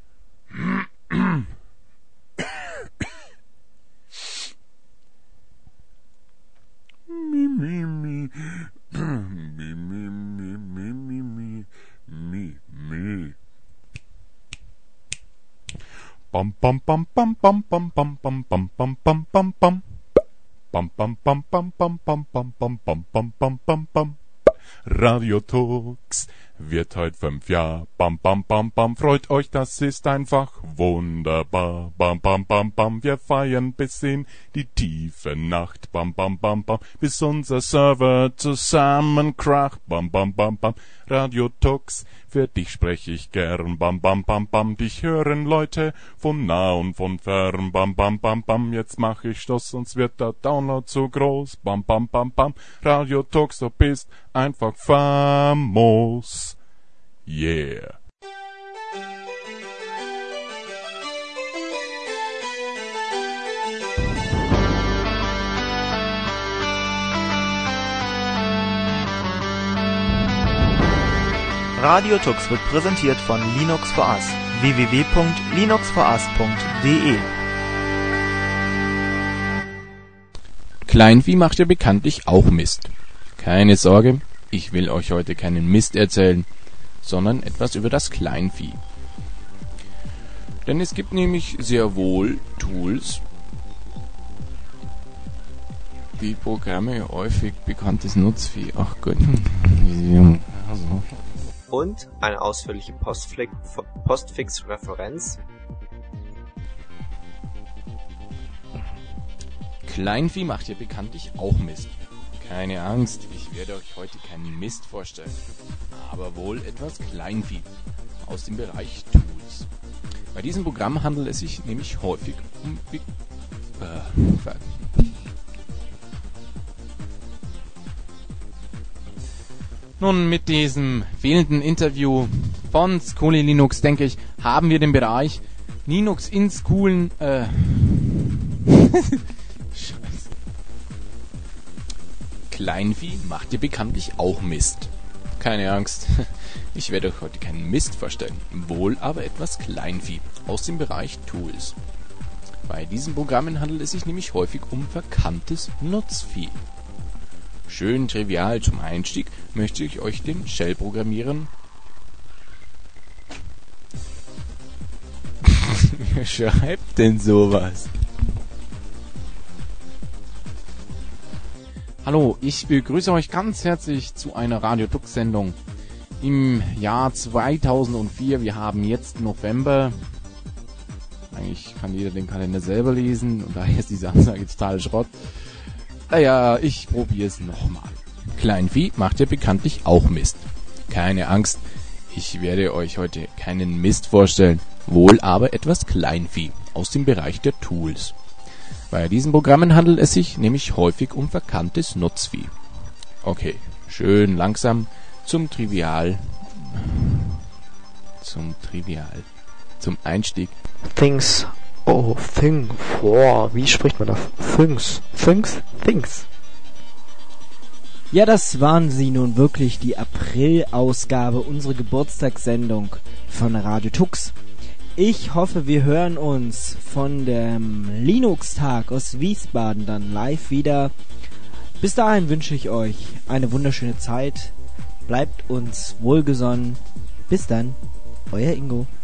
[SPEAKER 1] Bam bam bam bam bam bam bam bam bam bam bam bam bam. Bam bam bam bam bam bam bam bam bam bam bam bam bam. Radio Tux wird heute 5 Jahre. Bam bam bam bam, freut euch, das ist einfach wunderbar. Bam bam bam bam, wir feiern bis in die tiefe Nacht. Bam bam bam bam, bis unser Server zusammenkracht. Bam bam bam bam, Radio Tux, für dich sprech ich gern. Bam bam bam bam, dich hören Leute von nah und von fern. Bam bam bam bam, jetzt mach ich Schluss, sonst wird der Download zu groß. Bam bam bam bam, Radio Tux, du bist einfach famos. Yeah.
[SPEAKER 7] Radio Tux wird präsentiert von Linux for Us. www.linuxforus.de.
[SPEAKER 12] Kleinvieh macht ja bekanntlich auch Mist. Keine Sorge, ich will euch heute keinen Mist erzählen, sondern etwas über das Kleinvieh. Denn es gibt nämlich sehr wohl Tools, die Programme häufig bekanntes Nutzvieh. Ach Gott. Also.
[SPEAKER 6] Und eine ausführliche Postfix-Referenz.
[SPEAKER 12] Kleinvieh macht ja bekanntlich auch Mist. Keine Angst, ich werde euch heute keinen Mist vorstellen, aber wohl etwas Kleinvieh aus dem Bereich Tools. Bei diesem Programm handelt es sich nämlich häufig um Nun, mit diesem fehlenden Interview von Skuli Linux, denke ich, haben wir den Bereich Linux in Schoolen, Scheiße. Kleinvieh macht dir bekanntlich auch Mist. Keine Angst, ich werde euch heute keinen Mist vorstellen, wohl aber etwas Kleinvieh aus dem Bereich Tools. Bei diesen Programmen handelt es sich nämlich häufig um verkanntes Nutzvieh. Schön trivial zum Einstieg möchte ich euch den Shell-Programmieren. Wer schreibt denn sowas? Hallo, ich begrüße euch ganz herzlich zu einer Radio Tux-Sendung im Jahr 2004. Wir haben jetzt November. Eigentlich kann jeder den Kalender selber lesen und daher ist diese Ansage total Schrott. Naja, ich probier's nochmal. Kleinvieh macht ja bekanntlich auch Mist. Keine Angst, ich werde euch heute keinen Mist vorstellen, wohl aber etwas Kleinvieh aus dem Bereich der Tools. Bei diesen Programmen handelt es sich nämlich häufig um verkanntes Nutzvieh. Okay, schön langsam zum Einstieg.
[SPEAKER 9] Things. Oh, Thing. Boah, wie spricht man das? Things.
[SPEAKER 8] Ja, das waren sie nun wirklich, die April-Ausgabe, unsere Geburtstagssendung von Radio Tux. Ich hoffe, wir hören uns von dem Linux-Tag aus Wiesbaden dann live wieder. Bis dahin wünsche ich euch eine wunderschöne Zeit. Bleibt uns wohlgesonnen. Bis dann, euer Ingo.